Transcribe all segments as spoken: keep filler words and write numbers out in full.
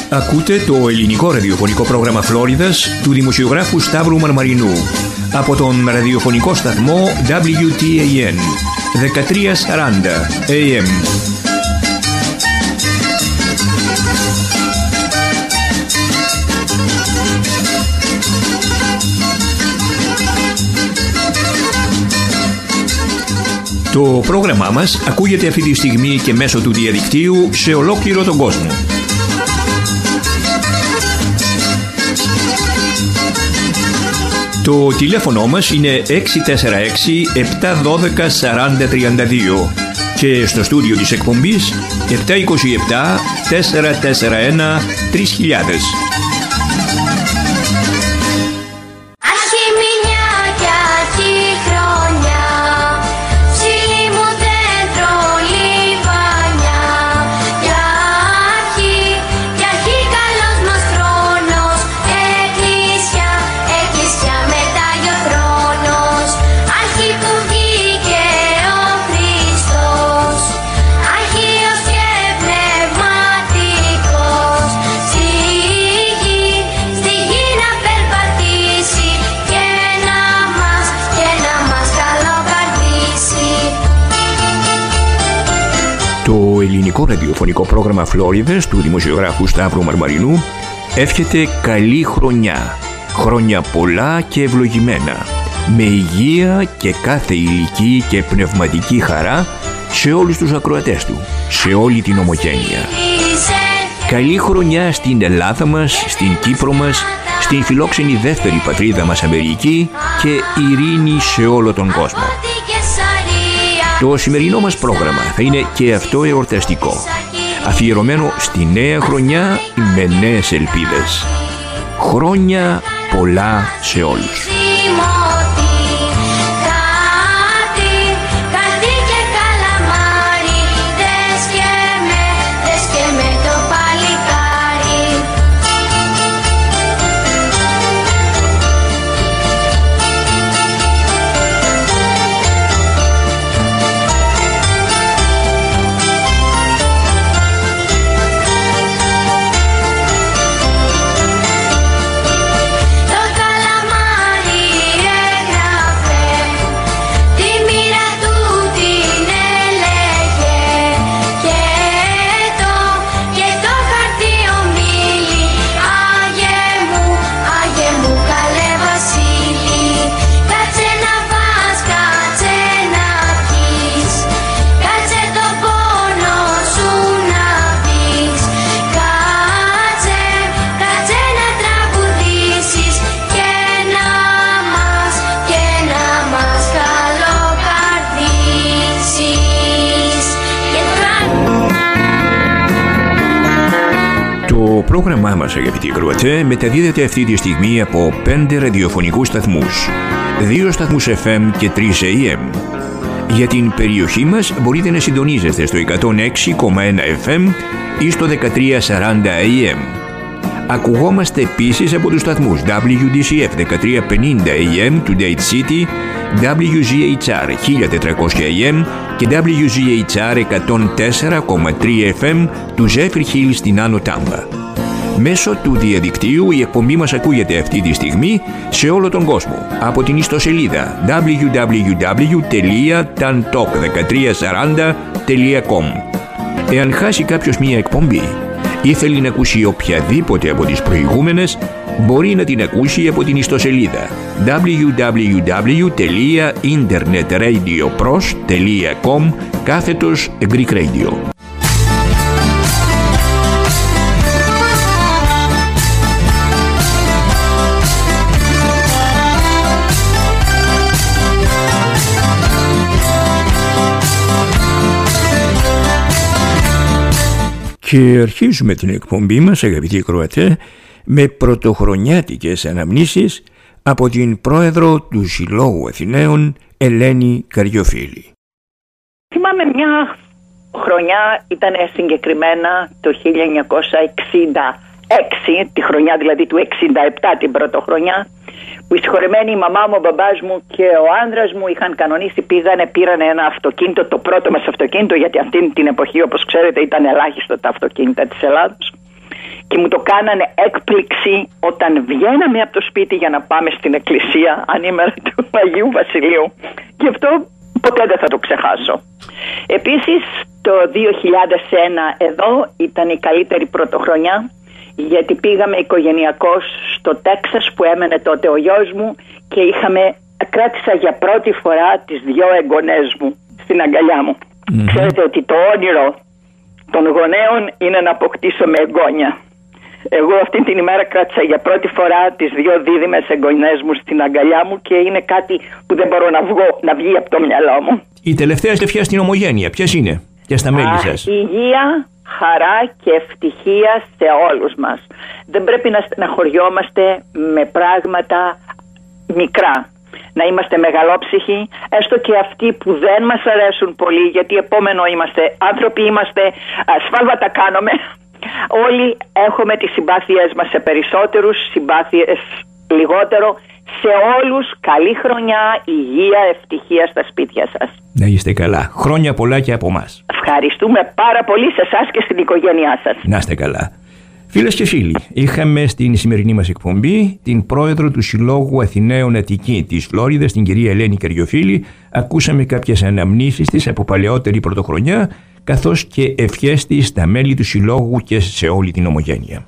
Ακούτε το ελληνικό ραδιοφωνικό πρόγραμμα Φλόριδας του δημοσιογράφου Σταύρου Μαρμαρινού από τον ραδιοφωνικό σταθμό ντάμπλιου τι έι εν δεκατριακόσια σαράντα έι εμ. Το πρόγραμμά μας ακούγεται αυτή τη στιγμή και μέσω του διαδικτύου σε ολόκληρο τον κόσμο. Το τηλέφωνο μας είναι έξι τέσσερα έξι επτά ένα δύο σαράντα τριάντα δύο και στο στούντιο της εκπομπής επτά είκοσι επτά τετρακόσια σαράντα ένα τρεις χιλιάδες. Το ελληνικό ραδιοφωνικό πρόγραμμα Φλόριδας του δημοσιογράφου Σταύρου Μαρμαρινού εύχεται καλή χρονιά, χρόνια πολλά και ευλογημένα, με υγεία και κάθε ηλική και πνευματική χαρά σε όλους τους ακροατές του, σε όλη την ομογένεια. Καλή χρονιά στην Ελλάδα μας, στην Κύπρο μας, στην φιλόξενη δεύτερη πατρίδα μας Αμερική και ειρήνη σε όλο τον κόσμο. Το σημερινό μας πρόγραμμα θα είναι και αυτό εορταστικό, αφιερωμένο στη νέα χρονιά με νέες ελπίδες. Χρόνια πολλά σε όλους. Το πρόγραμμά μας, αγαπητοί ακροατές, μεταδίδεται αυτή τη στιγμή από πέντε ραδιοφωνικούς σταθμούς, δύο σταθμούς εφ εμ και τρεις έι εμ. Για την περιοχή μας μπορείτε να συντονίζεστε στο εκατόν έξι κόμμα ένα εφ εμ ή στο δεκατριακόσια σαράντα έι εμ. Ακουγόμαστε επίσης από τους σταθμούς ντάμπλιου ντι σι εφ δεκατριακόσια πενήντα έι εμ του Date City, ντάμπλιου ζι έιτς αρ χίλια τετρακόσια έι εμ και ντάμπλιου ζι έιτς αρ εκατόν τέσσερα κόμμα τρία εφ εμ του Zephyr Hills στην Άνω Τάμπα. Μέσω του διαδικτύου η εκπομπή μας ακούγεται αυτή τη στιγμή σε όλο τον κόσμο από την ιστοσελίδα ντάμπλιου ντάμπλιου ντάμπλιου τελεία ταντοκ δεκατριακόσια σαράντα τελεία κομ. Εάν χάσει κάποιος μία εκπομπή ή θέλει να ακούσει οποιαδήποτε από τις προηγούμενες, μπορεί να την ακούσει από την ιστοσελίδα ντάμπλιου ντάμπλιου ντάμπλιου τελεία internetradio.pros τελεία com κάθετος Greek Radio. Και αρχίζουμε την εκπομπή μας, αγαπητοί ακροατές, με πρωτοχρονιάτικες αναμνήσεις από την πρόεδρο του Συλλόγου Αθηναίων, Ελένη Καριοφίλη. Θυμάμαι μια χρονιά, ήταν συγκεκριμένα το χίλια εννιακόσια εξήντα έξι, τη χρονιά δηλαδή του εξήντα επτά, την πρωτοχρονιά, που οι συγχωρεμένοι, η μαμά μου, ο μπαμπάς μου και ο άνδρας μου είχαν κανονίσει, πήγανε, πήραν ένα αυτοκίνητο, το πρώτο μας αυτοκίνητο, γιατί αυτή την εποχή, όπως ξέρετε, ήταν ελάχιστο τα αυτοκίνητα της Ελλάδος, και μου το κάνανε έκπληξη όταν βγαίναμε από το σπίτι για να πάμε στην εκκλησία ανήμερα του Αγίου Βασιλείου. Και αυτό ποτέ δεν θα το ξεχάσω. Επίσης το δύο χιλιάδες ένα εδώ ήταν η καλύτερη πρωτοχρονιά, γιατί πήγαμε οικογενειακώς στο Τέξας που έμενε τότε ο γιος μου και είχαμε, κράτησα για πρώτη φορά τις δυο εγγονές μου στην αγκαλιά μου. Mm-hmm. Ξέρετε ότι το όνειρο των γονέων είναι να αποκτήσω με εγγόνια. Εγώ αυτή την ημέρα κράτησα για πρώτη φορά τις δύο δίδυμες εγγονές μου στην αγκαλιά μου και είναι κάτι που δεν μπορώ να, βγω, να βγει από το μυαλό μου. Η τελευταία ευχές στην ομογένεια, ποιες είναι και στα μέλη σας? Υγεία, χαρά και ευτυχία σε όλους μας. Δεν πρέπει να στεναχωριόμαστε με πράγματα μικρά. Να είμαστε μεγαλόψυχοι, έστω και αυτοί που δεν μας αρέσουν πολύ, γιατί επόμενο είμαστε άνθρωποι, είμαστε, σφάλματα κάνουμε. Όλοι έχουμε τις συμπάθειές μας σε περισσότερους, συμπάθειες λιγότερο. Σε όλους καλή χρονιά, υγεία, ευτυχία στα σπίτια σας. Να είστε καλά. Χρόνια πολλά και από εμάς. Ευχαριστούμε πάρα πολύ σε εσάς και στην οικογένειά σας. Να είστε καλά. Φίλες και φίλοι, είχαμε στην σημερινή μας εκπομπή την πρόεδρο του Συλλόγου Αθηναίων Αττική της Φλόριδας, την κυρία Ελένη Καριοφίλη. Ακούσαμε κάποιες αναμνήσεις της από παλαιότερη πρωτοχρονιά, καθώς και ευχές της στα μέλη του Συλλόγου και σε όλη την ομογένεια.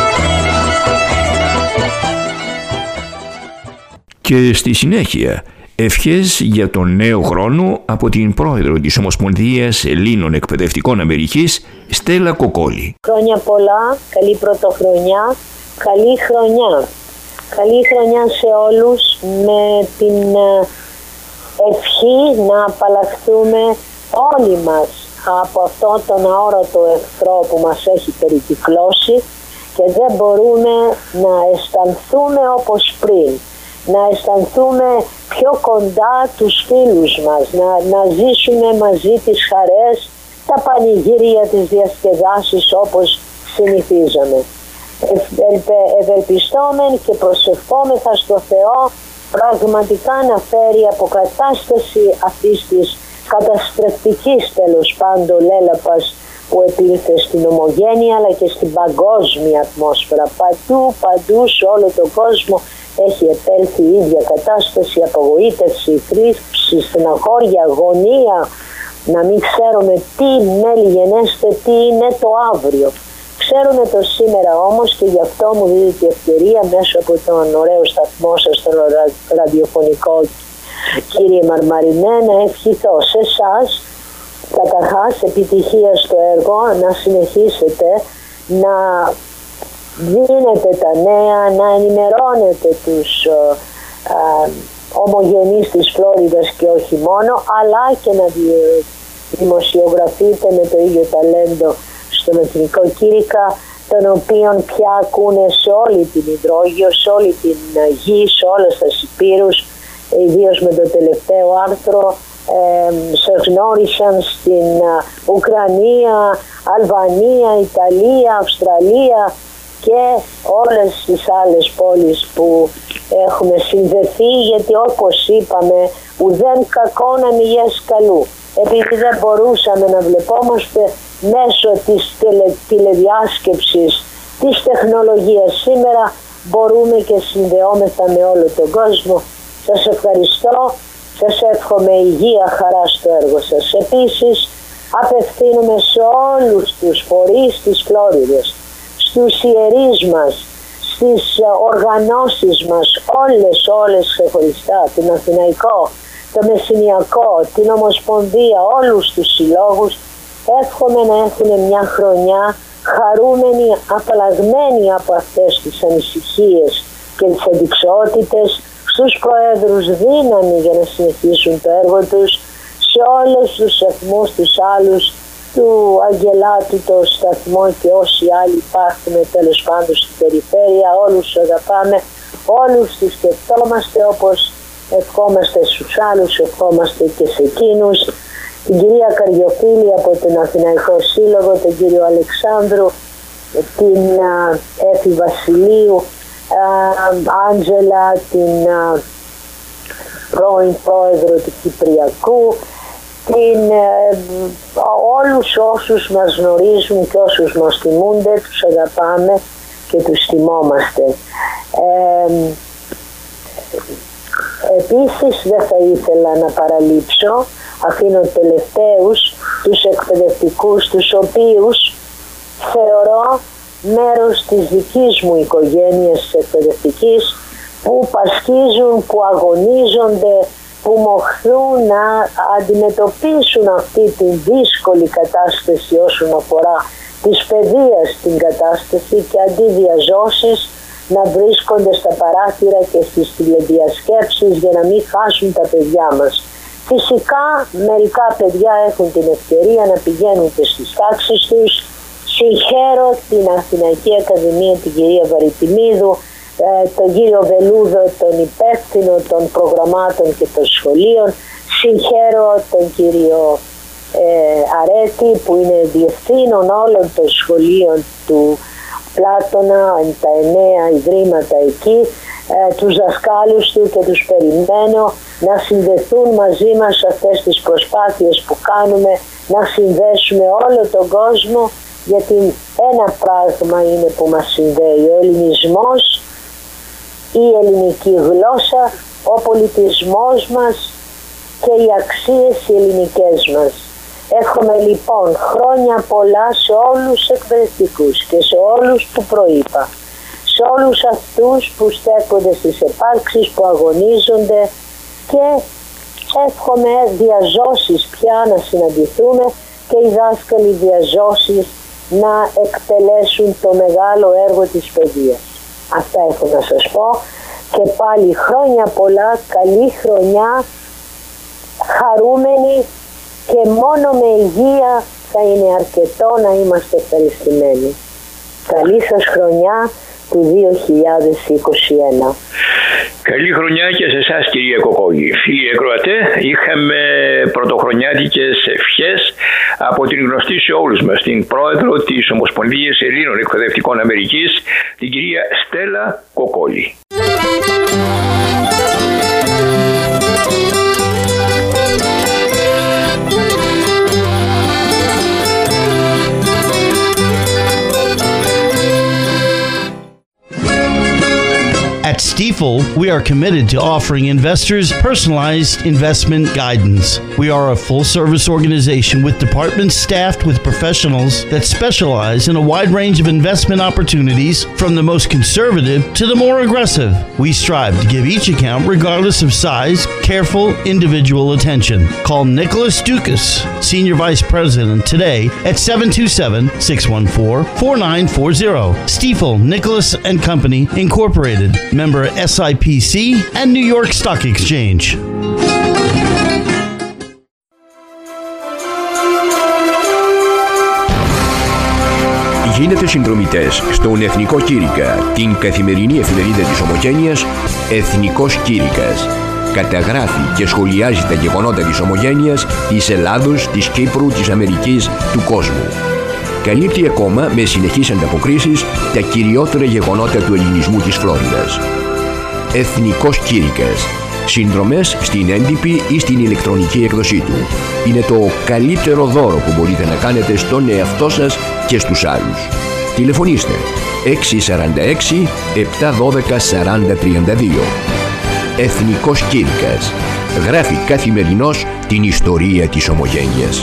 Και στη συνέχεια Ευχές για τον νέο χρόνο από την πρόεδρο της Ομοσπονδίας Ελλήνων Εκπαιδευτικών Αμερικής, Στέλλα Κοκόλη. Χρόνια πολλά, καλή πρωτοχρονιά, καλή χρονιά. Καλή χρονιά σε όλους, με την ευχή να απαλλαχθούμε όλοι μας από αυτόν τον αόρατο εχθρό που μας έχει περικυκλώσει και δεν μπορούμε να αισθανθούμε όπως πριν, να αισθανθούμε πιο κοντά τους φίλους μας, να, να ζήσουμε μαζί τις χαρές, τα πανηγύρια, τις διασκεδάσεις όπως συνηθίζαμε. Ευελπιστόμεν και προσευχόμεθα στο Θεό πραγματικά να φέρει αποκατάσταση αυτής της καταστρεπτικής, τέλος πάντων, λέλαπας που επήλθε στην ομογένεια αλλά και στην παγκόσμια ατμόσφαιρα. Παντού, παντού σε όλο τον κόσμο έχει επέλθει η ίδια κατάσταση, απογοήτευση, θλίψη, στεναχώρια, αγωνία, να μην ξέρουμε τι μέλη γενέστε, τι είναι το αύριο. Ξέρουμε το σήμερα όμως, και γι' αυτό μου δίνει η ευκαιρία μέσω από τον ωραίο σταθμό σας, τον ραδιοφωνικό, κύριε Μαρμαρινέ, να ευχηθώ σε εσάς καταρχάς επιτυχία στο έργο, να συνεχίσετε να δίνετε τα νέα, να ενημερώνετε τους α, ομογενείς της Φλόριδας και όχι μόνο, αλλά και να δημοσιογραφείτε με το ίδιο ταλέντο στον Εθνικό Κήρυκα, τον οποίον πια ακούνε σε όλη την υδρόγειο, σε όλη την γη, σε όλες τις υπήρους, ιδίως με το τελευταίο άρθρο. Ε, σε γνώρισαν στην Ουκρανία, Αλβανία, Ιταλία, Αυστραλία και όλες τις άλλες πόλεις που έχουμε συνδεθεί, γιατί όπως είπαμε ουδέν κακό να μηγές καλού. Επειδή δεν μπορούσαμε να βλεπόμαστε μέσω της τελε, τηλεδιάσκεψης της τεχνολογίας σήμερα, μπορούμε και συνδεόμεθα με όλο τον κόσμο. Σας ευχαριστώ, σας εύχομαι υγεία, χαρά στο έργο σας. Επίσης απευθύνομαι σε όλους τους φορείς της Φλόριδας, στους ιερείς μας, στις οργανώσεις μας, όλες όλες ξεχωριστά, την Αθηναϊκό, το Μεσσηνιακό, την Ομοσπονδία, όλους τους συλλόγους. Εύχομαι να έχουν μια χρονιά χαρούμενη, απαλλαγμένη από αυτές τις ανησυχίες και τις αντιξοότητες, στους προέδρους δύναμη για να συνεχίσουν το έργο τους, σε όλους τους σταθμούς τους άλλους, του Αγγελάτου το σταθμό και όσοι άλλοι υπάρχουν τέλος πάντων στην περιφέρεια, όλους τους αγαπάμε, όλους τους σκεφτόμαστε όπως ευχόμαστε στους άλλους, ευχόμαστε και σε εκείνους. Την κυρία Καριοφίλη από τον Αθηναϊκό Σύλλογο, τον κύριο Αλεξάνδρου, την Έφη Βασιλείου, Άντζελα, την πρώην πρόεδρο του Κυπριακού, την, όλους όσους μας γνωρίζουν και όσους μας τιμούνται, τους αγαπάμε και τους τιμόμαστε. Ε, επίσης δεν θα ήθελα να παραλείψω, αφήνω τελευταίους τους εκπαιδευτικούς, τους οποίους θεωρώ μέρος της δικής μου οικογένειας εκπαιδευτικής, που πασχίζουν, που αγωνίζονται, που μοχθούν να αντιμετωπίσουν αυτή τη δύσκολη κατάσταση όσον αφορά της παιδείας την κατάσταση, και αντί διαζώσεις να βρίσκονται στα παράθυρα και στις τηλεδιασκέψεις για να μην χάσουν τα παιδιά μας. Φυσικά μερικά παιδιά έχουν την ευκαιρία να πηγαίνουν και στις τάξεις τους. Συγχαίρω την Αθηναϊκή Ακαδημία, την κυρία Βαριτιμίδου, τον κύριο Βελούδο, τον υπεύθυνο των προγραμμάτων και των σχολείων. Συγχαίρω τον κύριο ε, Αρέτη, που είναι διευθύνων όλων των σχολείων του Πλάτωνα, τα εννέα ιδρύματα εκεί, ε, τους δασκάλους του, και τους περιμένω να συνδεθούν μαζί μας σε αυτές τις προσπάθειες που κάνουμε, να συνδέσουμε όλο τον κόσμο, γιατί ένα πράγμα είναι που μας συνδέει: ο ελληνισμός, η ελληνική γλώσσα, ο πολιτισμός μας και οι αξίες οι ελληνικές μας. Εύχομαι λοιπόν χρόνια πολλά σε όλους τους εκπαιδευτικούς και σε όλους που προείπα, σε όλους αυτούς που στέκονται στις επάρξεις, που αγωνίζονται και εύχομαι διαζώσεις πια να συναντηθούμε και οι δάσκαλοι διαζώσεις να εκτελέσουν το μεγάλο έργο της παιδείας. Αυτά έχω να σας πω και πάλι χρόνια πολλά, καλή χρονιά, χαρούμενοι και μόνο με υγεία θα είναι αρκετό να είμαστε ευχαριστημένοι. Καλή σας χρονιά του δύο χιλιάδες είκοσι ένα. Καλή χρονιά και σε εσάς, κυρία Κοκόγη. Φίλοι ακροατέ, είχαμε πρωτοχρονιάτικες ευχές από την γνωστή σε όλους μας, την πρόεδρο της Ομοσπονδίας Ελλήνων Εκπαιδευτικών Αμερικής, την κυρία Στέλλα Κοκόγη. At Stifel, we are committed to offering investors personalized investment guidance. We are a full-service organization with departments staffed with professionals that specialize in a wide range of investment opportunities, from the most conservative to the more aggressive. We strive to give each account, regardless of size, careful individual attention. Call Nicholas Dukas, Senior Vice President, today at seven two seven, six one four, four nine four zero. Stifel, Nicholas and Company, Incorporated. Member S I P C and New York Stock Exchange. Γίνετε συνδρομητές στον Εθνικό Κήρυκα, την καθημερινή εφημερίδα της Ομογένειας Εθνικός Κήρυκας. Καταγράφει και σχολιάζει τα γεγονότα της Ομογένειας, της Ελλάδος, της Κύπρου, της Αμερικής, του κόσμου. Καλύπτει ακόμα με συνεχείς ανταποκρίσεις τα κυριότερα γεγονότα του ελληνισμού της Φλόριδας. Εθνικός Κήρυκας. Συνδρομές στην έντυπη ή στην ηλεκτρονική έκδοσή του. Είναι το καλύτερο δώρο που μπορείτε να κάνετε στον εαυτό σας και στους άλλους. Τηλεφωνήστε έξι τέσσερα έξι, επτά ένα δύο, τέσσερα τρία δύο. Εθνικός Κήρυκας. Γράφει καθημερινώς την ιστορία της Ομογένειας.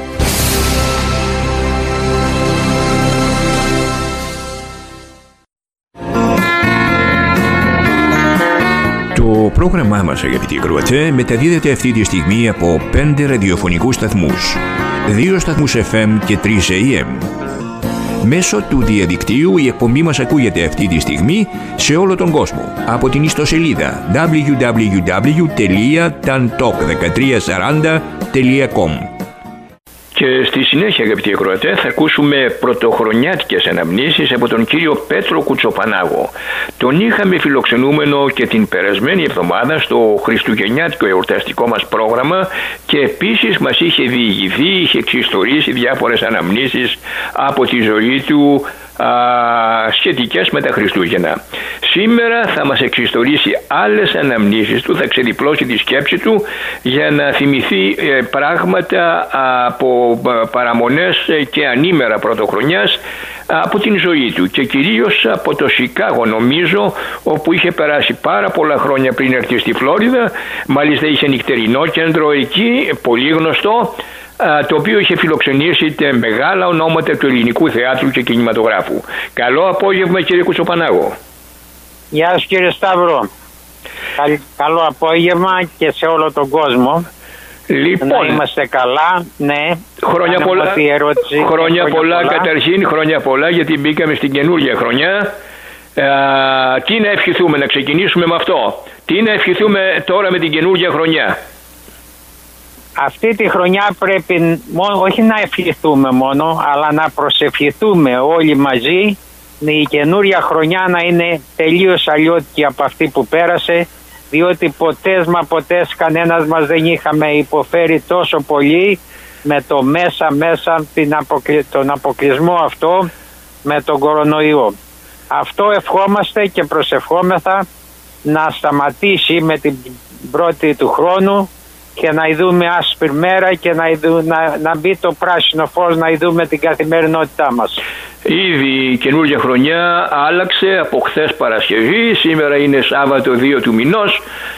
Το πρόγραμμά μας, αγαπητοί ακροατέ, μεταδίδεται αυτή τη στιγμή από πέντε ραδιοφωνικούς σταθμούς, δύο σταθμούς εφ εμ και τρεις έι εμ. Μέσω του διαδικτύου η εκπομπή μας ακούγεται αυτή τη στιγμή σε όλο τον κόσμο από την ιστοσελίδα ντάμπλιου ντάμπλιου ντάμπλιου τελεία ταντοκ δεκατρία σαράντα τελεία κομ. Και στη συνέχεια, αγαπητοί ακροατέ, θα ακούσουμε πρωτοχρονιάτικες αναμνήσεις από τον κύριο Πέτρο Κουτσοπανάγο. Τον είχαμε φιλοξενούμενο και την περασμένη εβδομάδα στο χριστουγεννιάτικο εορταστικό μας πρόγραμμα και επίσης μας είχε διηγηθεί, είχε εξιστορήσει διάφορες αναμνήσεις από τη ζωή του α, σχετικές με τα Χριστούγεννα. Σήμερα θα μας εξιστορήσει άλλες αναμνήσεις του, θα ξεδιπλώσει τη σκέψη του για να θυμηθεί ε, πράγματα από παραμονές και ανήμερα πρωτοχρονιάς από την ζωή του και κυρίως από το Σικάγο, νομίζω, όπου είχε περάσει πάρα πολλά χρόνια πριν έρθει στη Φλόριδα. Μάλιστα είχε νυχτερινό κέντρο εκεί, πολύ γνωστό, το οποίο είχε φιλοξενήσει μεγάλα ονόματα του ελληνικού θεάτρου και κινηματογράφου. Καλό απόγευμα, κύριε Κουτσοπανάγο. Γεια σας, κύριε Σταύρο. Καλό απόγευμα και σε όλο τον κόσμο. Λοιπόν, να είμαστε καλά, ναι. Χρόνια πολλά, ερώτηση, χρόνια πολλά, πολλά καταρχήν, χρόνια πολλά, γιατί μπήκαμε στην καινούργια χρονιά. Ε, τι να ευχηθούμε, να ξεκινήσουμε με αυτό. Τι να ευχηθούμε τώρα με την καινούργια χρονιά. Αυτή τη χρονιά πρέπει μόνο, όχι να ευχηθούμε μόνο, αλλά να προσευχηθούμε όλοι μαζί η καινούρια χρονιά να είναι τελείως αλλιώτικη από αυτή που πέρασε, διότι ποτέ μα ποτέ κανένας μας δεν είχαμε υποφέρει τόσο πολύ με το μέσα μέσα την αποκλει... τον αποκλεισμό αυτό με τον κορονοϊό. Αυτό ευχόμαστε και προσευχόμεθα να σταματήσει με την πρώτη του χρόνου και να ειδούμε άσπρη μέρα και να, ειδού, να, να μπει το πράσινο φως, να ειδούμε την καθημερινότητά μας. Ήδη η καινούργια χρονιά άλλαξε από χθες Παρασκευή, σήμερα είναι Σάββατο δύο του μηνός.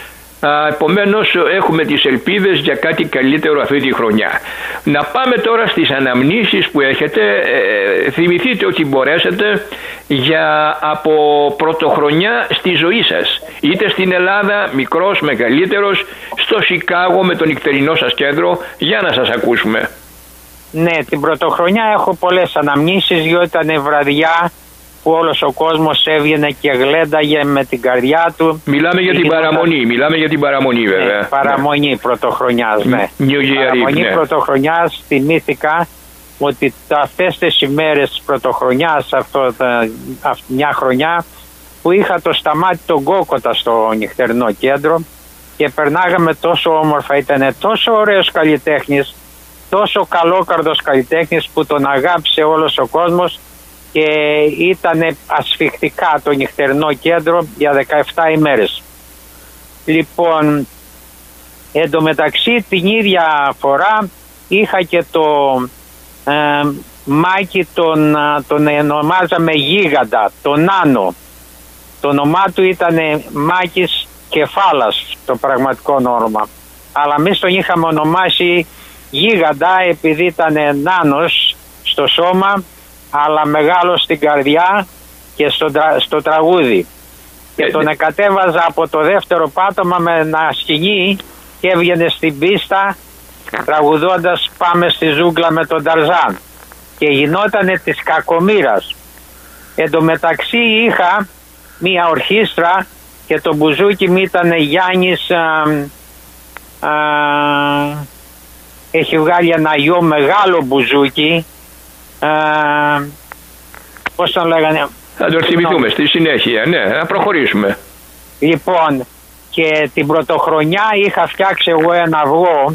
Επομένως έχουμε τις ελπίδες για κάτι καλύτερο αυτή τη χρονιά. Να πάμε τώρα στις αναμνήσεις που έχετε. Ε, θυμηθείτε ότι μπορέσετε για από πρωτοχρονιά στη ζωή σας, είτε στην Ελλάδα, μικρός, μεγαλύτερος, στο Σικάγο με το νυχτερινό σας κέντρο. Για να σας ακούσουμε. Ναι, την πρωτοχρονιά έχω πολλές αναμνήσεις, διότι ήταν βραδιά που όλος ο κόσμος έβγαινε και γλένταγε με την καρδιά του. Μιλάμε για την παραμονή, μιλάμε για την παραμονή βέβαια. Ναι, παραμονή ναι. Πρωτοχρονιάς, ναι. New Year, παραμονή ναι. Πρωτοχρονιάς, θυμήθηκα ότι αυτές τις ημέρες πρωτοχρονιάς, αυτό, αυτή μια χρονιά, που είχα το Σταμάτη τον Κόκοτα στο νυχτερινό κέντρο και περνάγαμε τόσο όμορφα, ήταν τόσο ωραίος καλλιτέχνης, τόσο καλόκαρδος καλλιτέχνης που τον αγάπησε όλος ο κόσμος και ήταν ασφιχτικά το νυχτερινό κέντρο για δεκαεπτά ημέρες. Λοιπόν, εντωμεταξύ την ίδια φορά είχα και το ε, Μάκη, τον, τον ονομάζαμε Γίγαντα, τον Νάνο. Το όνομά του ήταν Μάκης Κεφάλας, το πραγματικό όνομα. Αλλά εμείς τον είχαμε ονομάσει Γίγαντα επειδή ήταν νάνος στο σώμα, αλλά μεγάλο στην καρδιά και στο, στο τραγούδι. Και τον εκατέβαζα από το δεύτερο πάτωμα με ένα σκηνή και έβγαινε στην πίστα τραγουδώντας «Πάμε στη ζούγκλα με τον Ταρζάν» και γινότανε της κακομοίρας. Εν τω μεταξύ είχα μία ορχήστρα και το μπουζούκι μου ήταν Γιάννης, α, α, έχει βγάλει ένα γιο μεγάλο μπουζούκι. Uh, πώς τον λέγανε, θα το θυμηθούμε στη συνέχεια, ναι, να προχωρήσουμε. Λοιπόν, και την πρωτοχρονιά είχα φτιάξει εγώ ένα αυγό.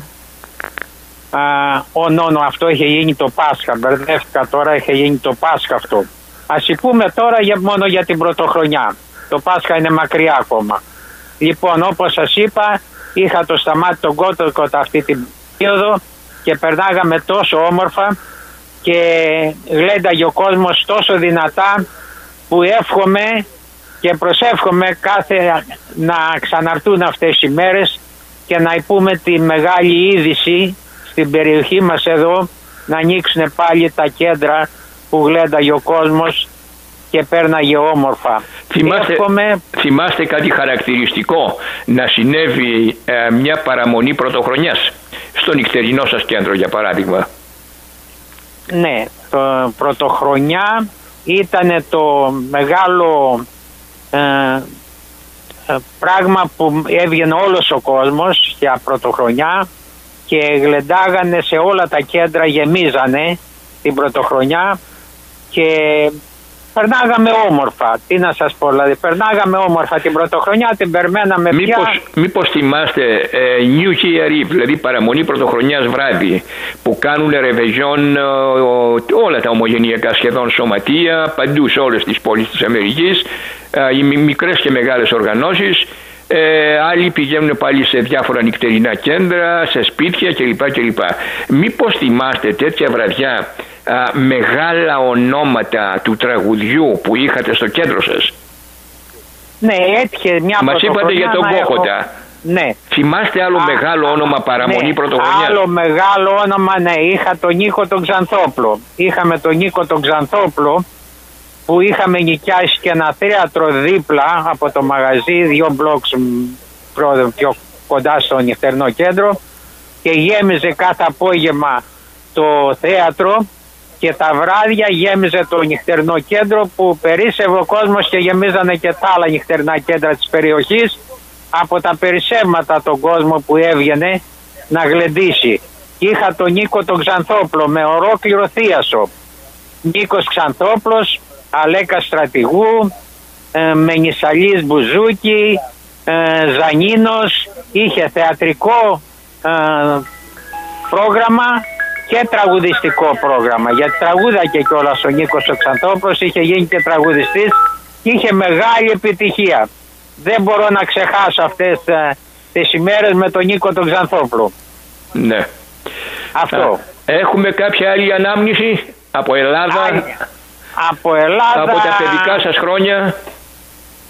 uh, Ο νόνο αυτό είχε γίνει το Πάσχα, μπερδεύτηκα τώρα, είχε γίνει το Πάσχα αυτό. Ας πούμε τώρα για, μόνο για την πρωτοχρονιά. Το Πάσχα είναι μακριά ακόμα. Λοιπόν, όπως σας είπα, είχα το Σταμάτη τον Κόκοτα αυτή την περίοδο και περνάγαμε τόσο όμορφα και γλένταγε ο κόσμος τόσο δυνατά που εύχομαι και προσεύχομαι κάθε να ξαναρτούν αυτές οι μέρες και να πούμε τη μεγάλη είδηση στην περιοχή μας εδώ, να ανοίξουν πάλι τα κέντρα που γλένταγε ο κόσμος και πέρναγε όμορφα. Θυμάστε, εύχομαι... θυμάστε κάτι χαρακτηριστικό να συνέβη ε, μια παραμονή πρωτοχρονιάς στο νυχτερινό σας κέντρο, για παράδειγμα? Ναι, το πρωτοχρονιά ήταν το μεγάλο ε, ε, πράγμα που έβγαινε όλος ο κόσμος για πρωτοχρονιά και γλεντάγανε σε όλα τα κέντρα, γεμίζανε την πρωτοχρονιά και περνάγαμε όμορφα. Τι να σας πω, δηλαδή περνάγαμε όμορφα την πρωτοχρονιά, την περμέναμε πια. Μήπως, μήπως θυμάστε ε, New Year Eve, δηλαδή παραμονή πρωτοχρονιάς βράδυ, που κάνουν ρεβεζιόν ε, όλα τα ομογενειακά σχεδόν σωματεία, παντού σε όλες τις πόλεις της Αμερικής, ε, οι μικρές και μεγάλες οργανώσεις. Ε, άλλοι πηγαίνουν πάλι σε διάφορα νυχτερινά κέντρα, σε σπίτια κλπ. κλπ. Μήπως θυμάστε τέτοια βραδιά α, μεγάλα ονόματα του τραγουδιού που είχατε στο κέντρο σας? Ναι, έτυχε μια Μας είπατε για τον Κόκοτα. Έχω... Ναι. Θυμάστε άλλο α, μεγάλο όνομα παραμονή, ναι, πρωτοχρονιάς? Άλλο μεγάλο όνομα, ναι, είχα τον Νίκο τον Ξανθόπλο. Είχαμε τον Νίκο τον Ξανθόπλο που είχαμε νοικιάσει και ένα θέατρο δίπλα από το μαγαζί, δύο μπλοκς πιο κοντά στο νυχτερινό κέντρο, και γέμιζε κάθε απόγευμα το θέατρο και τα βράδια γέμιζε το νυχτερινό κέντρο που περίσσευε ο κόσμος και γεμίζανε και τα άλλα νυχτερινά κέντρα της περιοχής από τα περισσεύματα τον κόσμο που έβγαινε να γλεντήσει. Είχα τον Νίκο τον Ξανθόπλο με ολόκληρο θίασο. Νίκος Ξανθόπλος, Αλέκα Στρατηγού, ε, Μενισαλής Μπουζούκι, ε, Ζανίνος, είχε θεατρικό ε, πρόγραμμα και τραγουδιστικό πρόγραμμα, γιατί τραγούδακε κιόλας ο Νίκος ο Ξανθόπλος, είχε γίνει και τραγουδιστής και είχε μεγάλη επιτυχία. Δεν μπορώ να ξεχάσω αυτές ε, τις ημέρες με τον Νίκο τον Ξανθόπλο. Ναι. Αυτό. Έχουμε κάποια άλλη ανάμνηση από Ελλάδα? Α, από Ελλάδα... Από τα παιδικά σας χρόνια?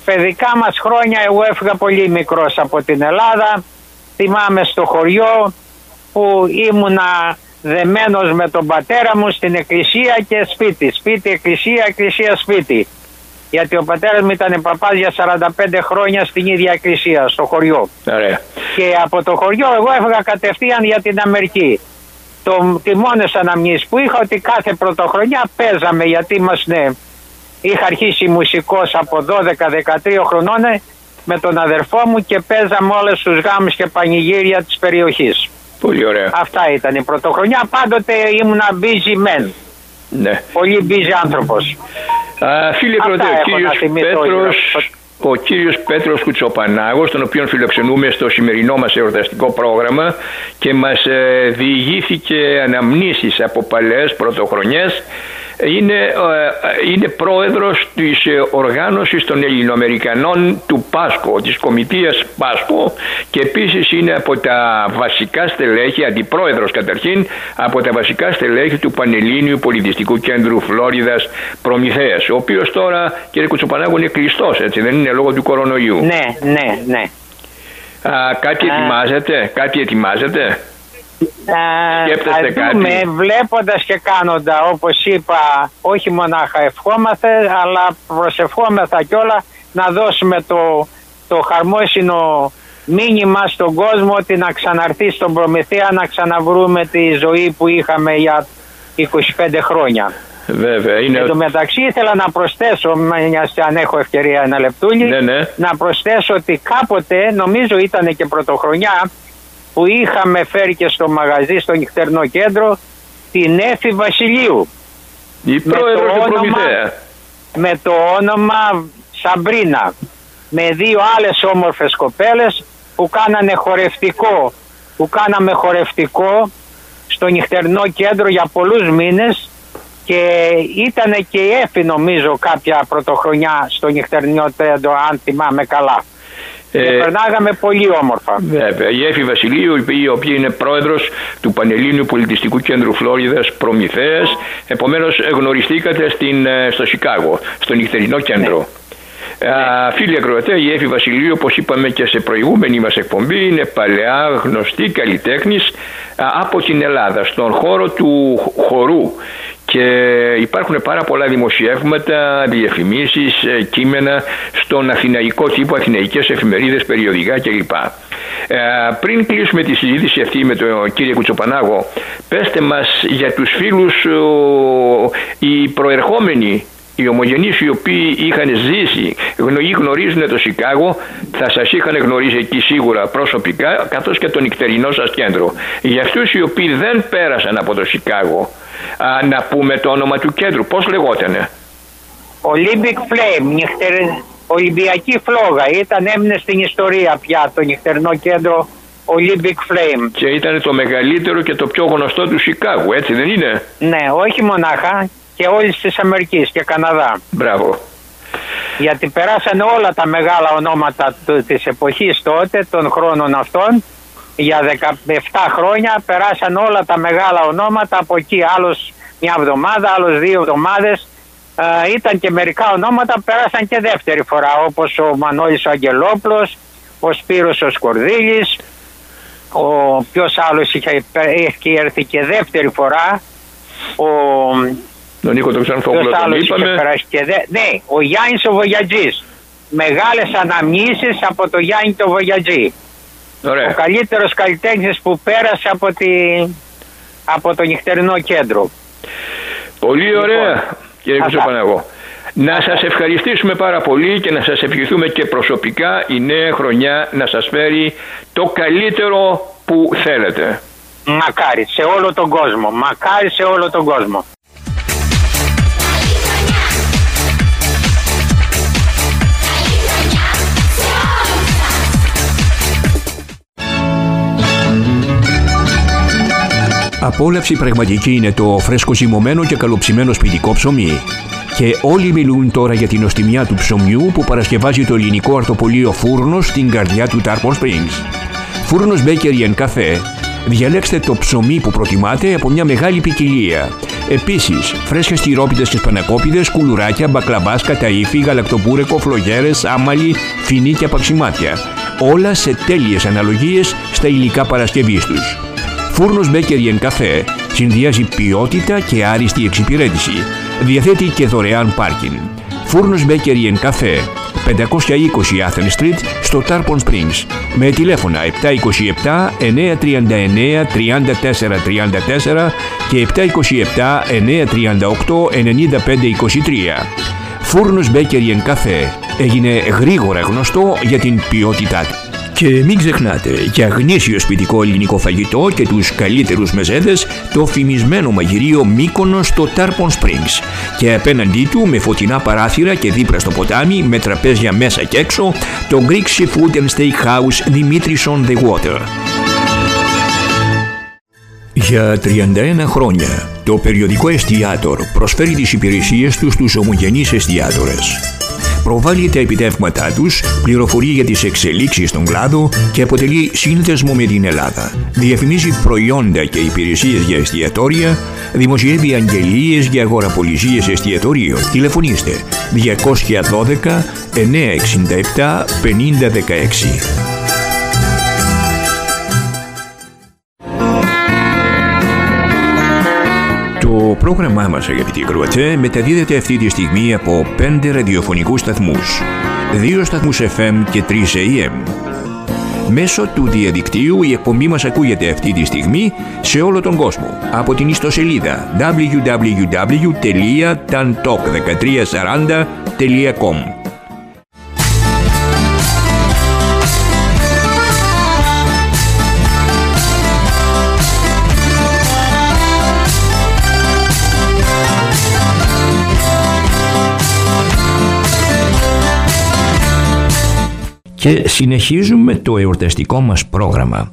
παιδικά μας χρόνια εγώ έφυγα πολύ μικρός από την Ελλάδα. Θυμάμαι στο χωριό που ήμουνα δεμένος με τον πατέρα μου στην εκκλησία και σπίτι. Σπίτι, εκκλησία, εκκλησία, σπίτι. Γιατί ο πατέρας μου ήταν παπάς για σαράντα πέντε χρόνια στην ίδια εκκλησία, στο χωριό. Ωραία. Και από το χωριό εγώ έφυγα κατευθείαν για την Αμερική. Το, τη μόνες αναμνήσεις που είχα ότι κάθε πρωτοχρονιά παίζαμε, γιατί μας, ναι, είχα αρχίσει μουσικός από δώδεκα δεκατρία χρονών με τον αδερφό μου και παίζαμε όλες τους γάμους και πανηγύρια της περιοχής. Πολύ ωραία. Αυτά ήταν η πρωτοχρονιά. Πάντοτε ήμουνα busy man. Ναι. Πολύ busy άνθρωπος. Α, φίλε Κροτέ, ο κύριος Πέτρος, ο κύριος Πέτρος Κουτσοπανάγος, τον οποίον φιλοξενούμε στο σημερινό μας εορταστικό πρόγραμμα και μας ε, διηγήθηκε αναμνήσεις από παλαιές πρωτοχρονιές, είναι, ε, είναι πρόεδρος της οργάνωσης των Ελληνοαμερικανών του Πάσκο, της Κομιτείας Πάσκο, και επίσης είναι από τα βασικά στελέχη, αντιπρόεδρος καταρχήν, από τα βασικά στελέχη του Πανελλήνιου Πολιτιστικού Κέντρου Φλόριδας Προμηθέας, ο οποίος τώρα, κύριε Κουτσοπανάγου, είναι κλειστός, έτσι δεν είναι, λόγω του κορονοϊού? Ναι, ναι, ναι. Α, κάτι ετοιμάζετε, κάτι ετοιμάζετε? Σκέπτεστε κάτι? Δούμε, βλέποντας και κάνοντα, όπως είπα, όχι μονάχα ευχόμαστε, αλλά προσευχόμεθα κιόλα να δώσουμε το, το χαρμόσυνο μήνυμα στον κόσμο ότι να ξαναρθεί στον Προμηθέα, να ξαναβρούμε τη ζωή που είχαμε για είκοσι πέντε χρόνια. Βέβαια, είναι... Εν τω μεταξύ ήθελα να προσθέσω, αν έχω ευκαιρία ένα λεπτούλι, ναι, ναι. να προσθέσω ότι κάποτε, νομίζω ήταν και πρωτοχρονιά, που είχαμε φέρει και στο μαγαζί, στο νυχτερινό κέντρο, την Έφη Βασιλείου. Η πρόεδρος του Προμηθέα. Με το όνομα Σαμπρίνα. Με δύο άλλες όμορφες κοπέλες που κάνανε χορευτικό. Που κάναμε χορευτικό στο νυχτερινό κέντρο για πολλούς μήνες. Και ήταν και η Έφη, νομίζω, κάποια πρωτοχρονιά στο νυχτερινό κέντρο, αν θυμάμαι καλά. Και ε, περνάγαμε πολύ όμορφα. Βέβαια. Η Έφη Βασιλείου, η οποία είναι πρόεδρος του Πανελλήνιου Πολιτιστικού Κέντρου Φλόριδας Προμηθέας, επομένως γνωριστήκατε στην, στο Σικάγο, στο νυχτερινό κέντρο. Ναι. Α, φίλοι ακροατέ, η Έφη Βασιλείου, όπως είπαμε και σε προηγούμενη μας εκπομπή, είναι παλαιά γνωστή καλλιτέχνης α, από την Ελλάδα, στον χώρο του χορού. Και υπάρχουν πάρα πολλά δημοσιεύματα, διαφημίσεις, κείμενα στον αθηναϊκό τύπο, αθηναϊκές εφημερίδες, περιοδικά κλπ. Ε, πριν κλείσουμε τη συζήτηση αυτή με τον κύριο Κουτσοπανάγο, πέστε μας για τους φίλους ο, οι προερχόμενοι, οι ομογενείς οι οποίοι είχαν ζήσει ή γνωρίζουν το Σικάγο, θα σας είχαν γνωρίσει εκεί σίγουρα προσωπικά, καθώς και το νυχτερινό σας κέντρο. Για αυτούς οι οποίοι δεν πέρασαν από το Σικάγο, α, να πούμε το όνομα του κέντρου, πώς λεγότανε? Olympic Flame, νυχτερ... Ολυμπιακή φλόγα. Ήταν, έμεινε στην ιστορία πια το νυχτερινό κέντρο Olympic Flame. Και ήταν το μεγαλύτερο και το πιο γνωστό του Σικάγου, έτσι δεν είναι? Ναι, όχι μονάχα, και όλης της Αμερικής και Καναδά. Μπράβο. Γιατί περάσανε όλα τα μεγάλα ονόματα της εποχής τότε, των χρόνων αυτών. Για δεκαεπτά χρόνια περάσαν όλα τα μεγάλα ονόματα από εκεί. Άλλος μια εβδομάδα, άλλος δύο εβδομάδες. Ε, ήταν και μερικά ονόματα που πέρασαν και δεύτερη φορά, όπως ο Μανώλης ο Αγγελόπουλος, ο Σπύρος ο Σκορδίλης, ο ποιος άλλος είχε, είχε έρθει και δεύτερη φορά, ο... Τον Νίκο τον Ξανθόπουλο τον είπαμε. Δε... Ναι, ο Γιάννης ο Βογιατζής. Μεγάλες αναμνήσεις από το Γιάννη το Βογιατζή. Ωραία. Ο καλύτερος καλλιτέχνης που πέρασε από, τη... από το νυχτερινό κέντρο. Πολύ ωραία, λοιπόν, κύριε Κουτσοπανάγο. Να σας ευχαριστήσουμε πάρα πολύ και να σας ευχηθούμε και προσωπικά η νέα χρονιά να σας φέρει το καλύτερο που θέλετε. Μακάρι σε όλο τον κόσμο. Μακάρι σε όλο τον κόσμο. Απόλαυση πραγματική είναι το φρέσκο ζυμωμένο και καλοψημένο σπιτικό ψωμί. Και όλοι μιλούν τώρα για την νοστιμιά του ψωμιού που παρασκευάζει το ελληνικό αρτοπολείο Φούρνος στην καρδιά του Tarpon Springs. Φούρνος Bakery and Cafe. Διαλέξτε το ψωμί που προτιμάτε από μια μεγάλη ποικιλία Επίσης, φρέσκες τυρόπιτες και σπανακόπιδες, κουλουράκια, μπακλαβάς, καταΐφι, γαλακτοπούρεκο, φλογέρες, άμαλι, φινί και απαξιμάτια. Όλα σε τέλειες αναλογίες στα υλικά παρασκευής τους. Φούρνος Bakery and Cafe συνδυάζει ποιότητα και άριστη εξυπηρέτηση. Διαθέτει και δωρεάν πάρκινγκ. Φούρνος Bakery and Cafe, πεντακόσια είκοσι Athens Street στο Tarpon Springs, με τηλέφωνα επτά είκοσι επτά εννιακόσια τριάντα εννέα τριάντα τέσσερα τριάντα τέσσερα και επτά είκοσι επτά εννιακόσια τριάντα οκτώ ενενήντα πέντε είκοσι τρία. Φούρνος Bakery and Cafe έγινε γρήγορα γνωστό για την ποιότητά του. Και μην ξεχνάτε, για γνήσιο σπιτικό ελληνικό φαγητό και τους καλύτερους μεζέδες, το φημισμένο μαγειρίο Μύκονος στο Tarpon Springs. Και απέναντί του, με φωτεινά παράθυρα και δίπλα στο ποτάμι, με τραπέζια μέσα και έξω, το Greek Seafood and Steakhouse Dimitris on the Water. Για τριάντα ένα χρόνια, το περιοδικό Εστιάτορ προσφέρει τις υπηρεσίες του στους ομογενείς εστιάτορες. Προβάλλει τα επιτεύγματά τους, πληροφορεί για τις εξελίξεις στον κλάδο και αποτελεί σύνδεσμο με την Ελλάδα. Διαφημίζει προϊόντα και υπηρεσίες για εστιατόρια, δημοσιεύει αγγελίες για αγοραπολισίες εστιατορίων. Τηλεφωνήστε διακόσια δώδεκα εννιακόσια εξήντα επτά πενήντα δεκαέξι. Το πρόγραμμά μας, αγαπητοί ακροατέ, μεταδίδεται αυτή τη στιγμή από πέντε ραδιοφωνικούς σταθμούς, δύο σταθμούς εφ εμ και τρεις έι εμ. Μέσω του διαδικτύου η εκπομπή μας ακούγεται αυτή τη στιγμή σε όλο τον κόσμο από την ιστοσελίδα double-u double-u double-u τελεία tantalk δεκατρία σαράντα τελεία com. Και συνεχίζουμε το εορταστικό μας πρόγραμμα.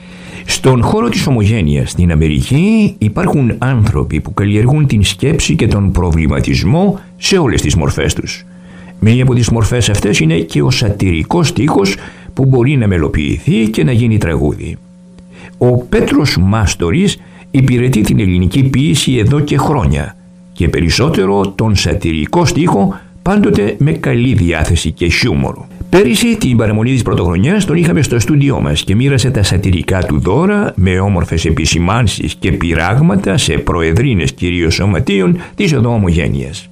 Στον χώρο της ομογένειας στην Αμερική υπάρχουν άνθρωποι που καλλιεργούν την σκέψη και τον προβληματισμό σε όλες τις μορφές τους. Μία από τις μορφές αυτές είναι και ο σατιρικός στίχος που μπορεί να μελοποιηθεί και να γίνει τραγούδι. Ο Πέτρος Μάστορης υπηρετεί την ελληνική ποίηση εδώ και χρόνια και περισσότερο τον σατιρικό στίχο, πάντοτε με καλή διάθεση και χιούμορ. Πέρυσι την παραμονή της πρωτοχρονιάς τον είχαμε στο στούντιό μας και μοίρασε τα σατιρικά του δώρα με όμορφες επισημάνσεις και πειράγματα σε προεδρίνες κυρίως σωματείων της εδώ ομογένειας.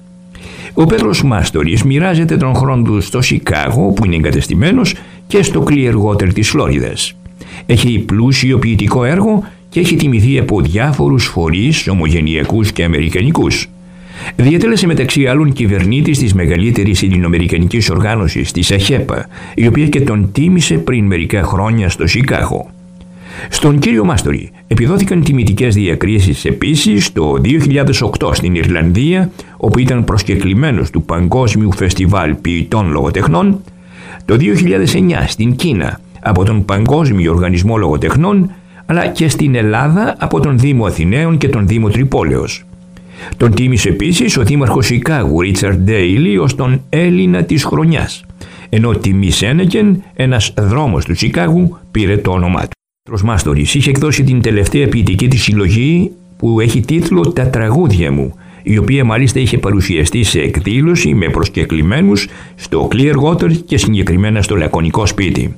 Ο Πέτρος Μάστορης μοιράζεται τον χρόνο του στο Σικάγο που είναι εγκατεστημένος και στο Clearwater της Φλόριδας. Έχει πλούσιο ποιητικό έργο και έχει τιμηθεί από διάφορους φορείς ομογενειακούς και αμερικανικούς. Διατέλεσε μεταξύ άλλων κυβερνήτης της μεγαλύτερης ελληνοαμερικανικής οργάνωσης, της ΑΧΕΠΑ, η οποία και τον τίμησε πριν μερικά χρόνια στο Σικάγο. Στον κύριο Μάστορη επιδόθηκαν τιμητικές διακρίσεις επίσης το δύο χιλιάδες οκτώ στην Ιρλανδία, όπου ήταν προσκεκλημένος του Παγκόσμιου Φεστιβάλ Ποιητών Λογοτεχνών, το δύο χιλιάδες εννιά στην Κίνα από τον Παγκόσμιο Οργανισμό Λογοτεχνών, αλλά και στην Ελλάδα από τον Δήμο Αθηναίων και τον Δήμο Τρυπόλεως. Τον τίμησε επίσης ο δήμαρχος Σικάγου, Ρίτσαρντ Ντέιλι, ως τον Έλληνα της χρονιάς, ενώ τιμή Σένεκεν, ένας δρόμος του Σικάγου, πήρε το όνομά του. Ο Πέτρος Μάστορης είχε εκδώσει την τελευταία ποιητική της συλλογή που έχει τίτλο «Τα τραγούδια μου», η οποία μάλιστα είχε παρουσιαστεί σε εκδήλωση με προσκεκλημένους στο Clearwater και συγκεκριμένα στο Λακωνικό Σπίτι.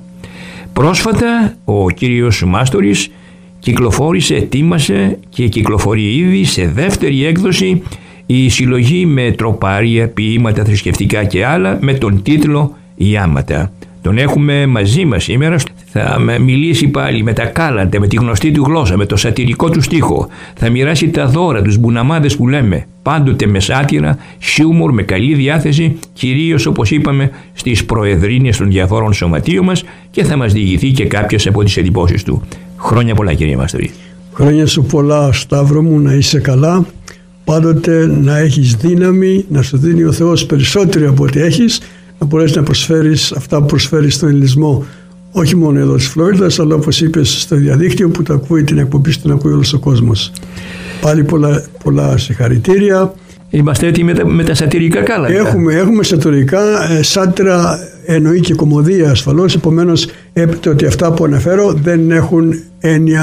Πρόσφατα ο κύριος Μάστορης κυκλοφόρησε, ετοίμασε και κυκλοφορεί ήδη σε δεύτερη έκδοση η συλλογή με τροπάρια, ποίηματα, θρησκευτικά και άλλα με τον τίτλο «Ιάματα». Τον έχουμε μαζί μας σήμερα. Θα μιλήσει πάλι με τα κάλαντα, με τη γνωστή του γλώσσα, με το σατιρικό του στίχο. Θα μοιράσει τα δώρα, τους μπουναμάδες που λέμε, πάντοτε με σάτυρα, χιούμορ, με καλή διάθεση, κυρίως όπως είπαμε στις προεδρίνες των διαφόρων σωματείων μας, και θα μας διηγηθεί και κάποιες από τις εντυπώσεις του. Χρόνια πολλά, κύριε Μάστορη. Χρόνια σου πολλά, Σταύρο μου, να είσαι καλά. Πάντοτε να έχεις δύναμη, να σου δίνει ο Θεός περισσότερο από ό,τι έχεις, να μπορέσεις να προσφέρεις αυτά που προσφέρεις στον ελληνισμό, όχι μόνο εδώ της Φλόριδας, αλλά όπως είπες στο διαδίκτυο που το ακούει την εκπομπή, στον ακούει όλος ο κόσμος. Πάλι πολλά, πολλά συγχαρητήρια. Είμαστε έτοιμοι με τα, με τα σατυρικά κάλαντα. Έχουμε, έχουμε σατυρικά, ε, σάτυρα εννοεί και κωμωδία ασφαλώς, επομένως έπειτα ότι αυτά που αναφέρω δεν έχουν έννοια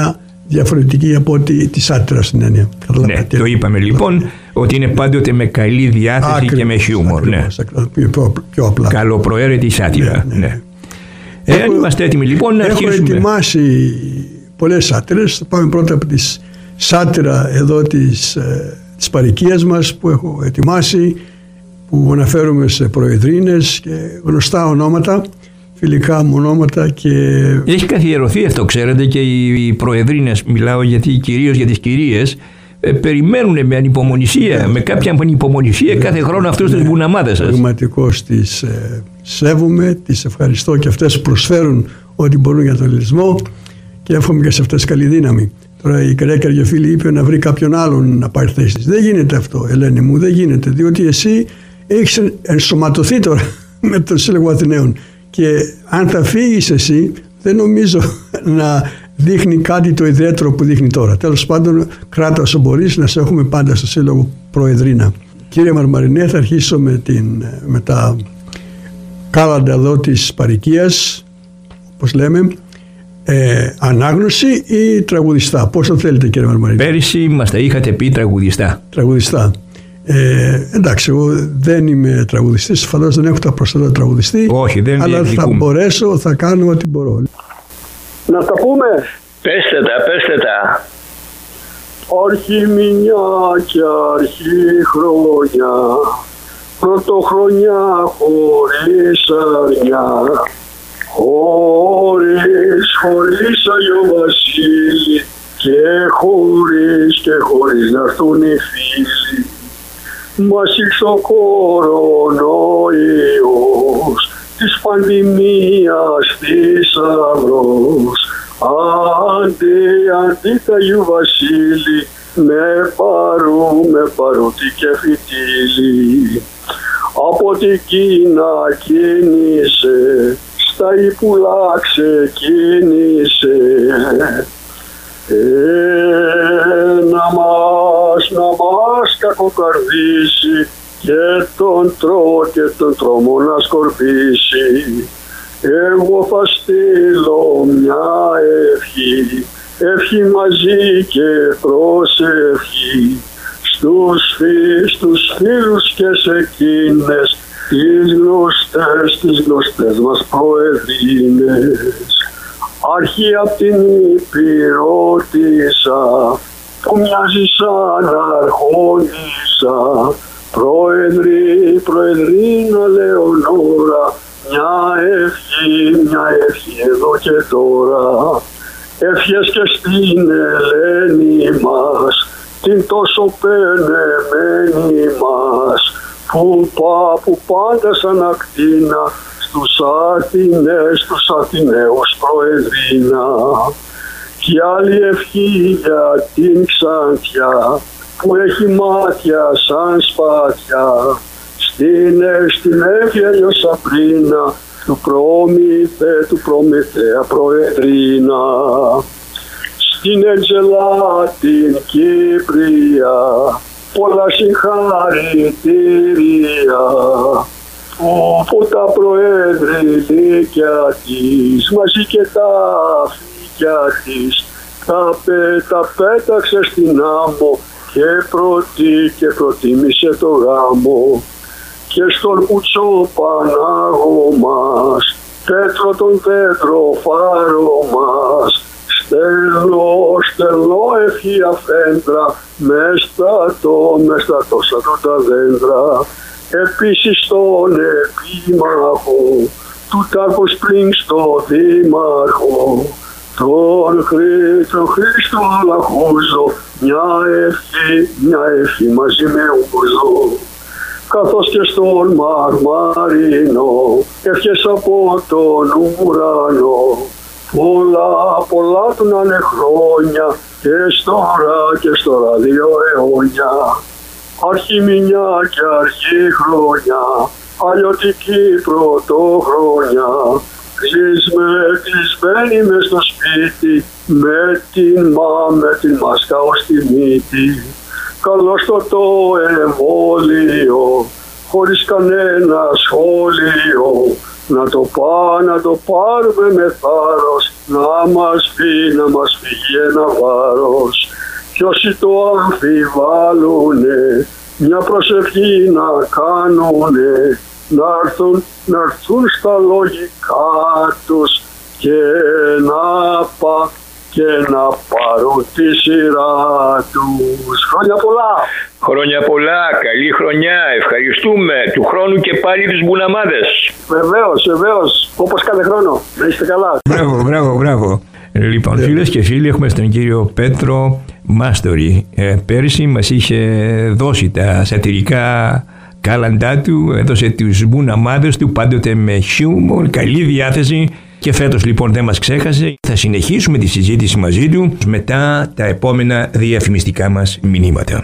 διαφορετική από ότι τη σάτυρα στην έννοια. Ναι, το είπαμε λοιπόν ότι είναι πάντοτε με καλή διάθεση. Άκριβος, και με χιούμορ. Ναι. Πιο, πιο απλά. Καλοπροαίρετη σάτυρα. Ναι, ναι. Ναι. Εάν έχω, είμαστε έτοιμοι λοιπόν να αρχίσουμε. Έχω ετοιμάσει πολλές σάτυρες. Θα πάμε πρώτα από τη σάτυρα εδώ της, της παροικίας μας που έχω ετοιμάσει, που αναφέρομαι σε προεδρίνες και γνωστά ονόματα, φιλικά μου ονόματα. Και... Έχει καθιερωθεί αυτό, ξέρετε, και οι προεδρίνες, μιλάω γιατί κυρίως για τις κυρίες, ε, περιμένουν με ανυπομονησία, με κάποια ανυπομονησία κάθε χρόνο αυτούς τους μπουναμάδες σας. Πραγματικώς τις ε, σέβομαι, τις ευχαριστώ και αυτές που προσφέρουν ό,τι μπορούν για τον ελληνισμό και εύχομαι και σε αυτές καλή δύναμη. Τώρα η κυρία Καργιοφίλη είπε να βρει κάποιον άλλον να πάρει θέση της. Δεν γίνεται αυτό, Ελένη μου, δεν γίνεται, διότι εσύ έχεις ενσωματωθεί τώρα με το Σύλλογο Αθηναίων και αν θα φύγεις εσύ δεν νομίζω να δείχνει κάτι το ιδιαίτερο που δείχνει τώρα. Τέλος πάντων, κράτα όσο μπορείς, να σε έχουμε πάντα στο Σύλλογο Προεδρίνα. Κύριε Μαρμαρινέ, θα αρχίσω με, την, με τα κάλαντα εδώ της παροικίας, όπως λέμε, ε, ανάγνωση ή τραγουδιστά. Πώς το θέλετε, κύριε Μαρμαρινέ? Πέρυσι μας τα είχατε πει τραγουδιστά. Τραγουδιστά. Ε, εντάξει, εγώ δεν είμαι τραγουδιστής, ασφαλώς δεν έχω τα προσόντα τραγουδιστή. Όχι, δεν αλλά θα μπορέσω, θα κάνω ό,τι μπορώ. Να τα πούμε. Πέστε τα, πέστε τα. Αρχιμηνιά και αρχή χρόνια, πρωτοχρονιά χωρίς αρνιά, χωρίς, χωρίς Άγιο Βασίλη και χωρίς και χωρίς να έρθουν οι φίλοι. Μας ήρθε ο κορονοϊός της πανδημίας θησαυρός. Άντε, άντε τα Αγίου Βασίλη, με παρού, με παρούτη και φυτίλη. Από την Κίνα κίνησε, στα Ιππουλά ξεκίνησε. Ε, να μας, να μας κακοκαρδίσει και τον τρό και τον τρόμο να σκορπίσει. Εγώ θα στείλω μια ευχή, ευχή μαζί και προσευχή στους, φι, στους φίλους και σε εκείνες τις γνωστές, τις γνωστές μας προεδρίνες. Αρχή απ' την Υπηρώτισσα που μοιάζει σαν αρχόντισσα, Πρόεδρη, Προεδρίνα Λεωνόρα, μια ευχή, μια ευχή εδώ και τώρα. Ευχές και στην Ελένη μας, την τόσο πενεμένη μας, που, πά, που πάντα σαν ακτίνα στους Αθηνές, στους Αθηναίους Προεδρίνα. Κι άλλη ευχή για την Ξάνθια, που έχει μάτια σαν σπάτια, στην, στην Εύγελιο Σαπρίνα, του Προμηθέ, του Προμηθέα Προεδρίνα. Στην Εντζελά την Κύπρια, πολλά συγχαρητήρια, που, που τα προεδρηλίκια της, μαζί και τα φύκια της, τα, πέ, τα πέταξε στην άμμο και, προτι, και προτίμησε το γάμο. Και στον Κουτσό Πανάγο μας, Πέτρο τον Πέτρο φάρο μας, στέλνω, στέλνω ευχή αφέντρα, μες στα το, μες στα τόσα τα δέντρα. Επίσης τον επίμαχο, του Τάκος πριν στο δήμαρχο, τον, Χρή, τον Χρήστο Λαχούζο, μια ευχή, μια ευχή μαζί με ούζο. Καθώς και στον Μαρμαρίνο, ευχές από τον ουρανό. Πολλά, πολλά του να είναι χρόνια και στόρα και στόρα δύο αιώνια. Αρχιμηνιά και αρχή χρόνια, αλλιωτική πρωτοχρόνια. Κλεισμε, κλεισμένη μες στο σπίτι, με την μα, με την μάσκα ως τη μύτη. Καλώς το το εμβόλιο, χωρίς κανένα σχόλιο. Να το πά, να το πάρουμε με θάρρος, να μας πει, να μας φύγει ένα βάρος. Κι όσοι το αμφιβάλλουνε, μια προσευχή να κάνουνε, να έρθουν, να έρθουν στα λογικά τους και να, πα, και να πάρουν τη σειρά τους. Χρόνια πολλά! Χρόνια πολλά, καλή χρονιά, ευχαριστούμε. Του χρόνου και πάλι τους μπουναμάδες. Βεβαίως, βεβαίως, όπως κάθε χρόνο. Να είστε καλά. Μπράβο, μπράβο, μπράβο. Λοιπόν, φίλες και φίλοι, έχουμε στον κύριο Πέτρο Μάστορη. Ε, πέρσι μας είχε δώσει τα σατυρικά κάλαντά του, έδωσε τους μπουναμάδες του πάντοτε με χιούμορ, καλή διάθεση. Και φέτος λοιπόν δεν μας ξέχασε. Θα συνεχίσουμε τη συζήτηση μαζί του μετά τα επόμενα διαφημιστικά μας μηνύματα.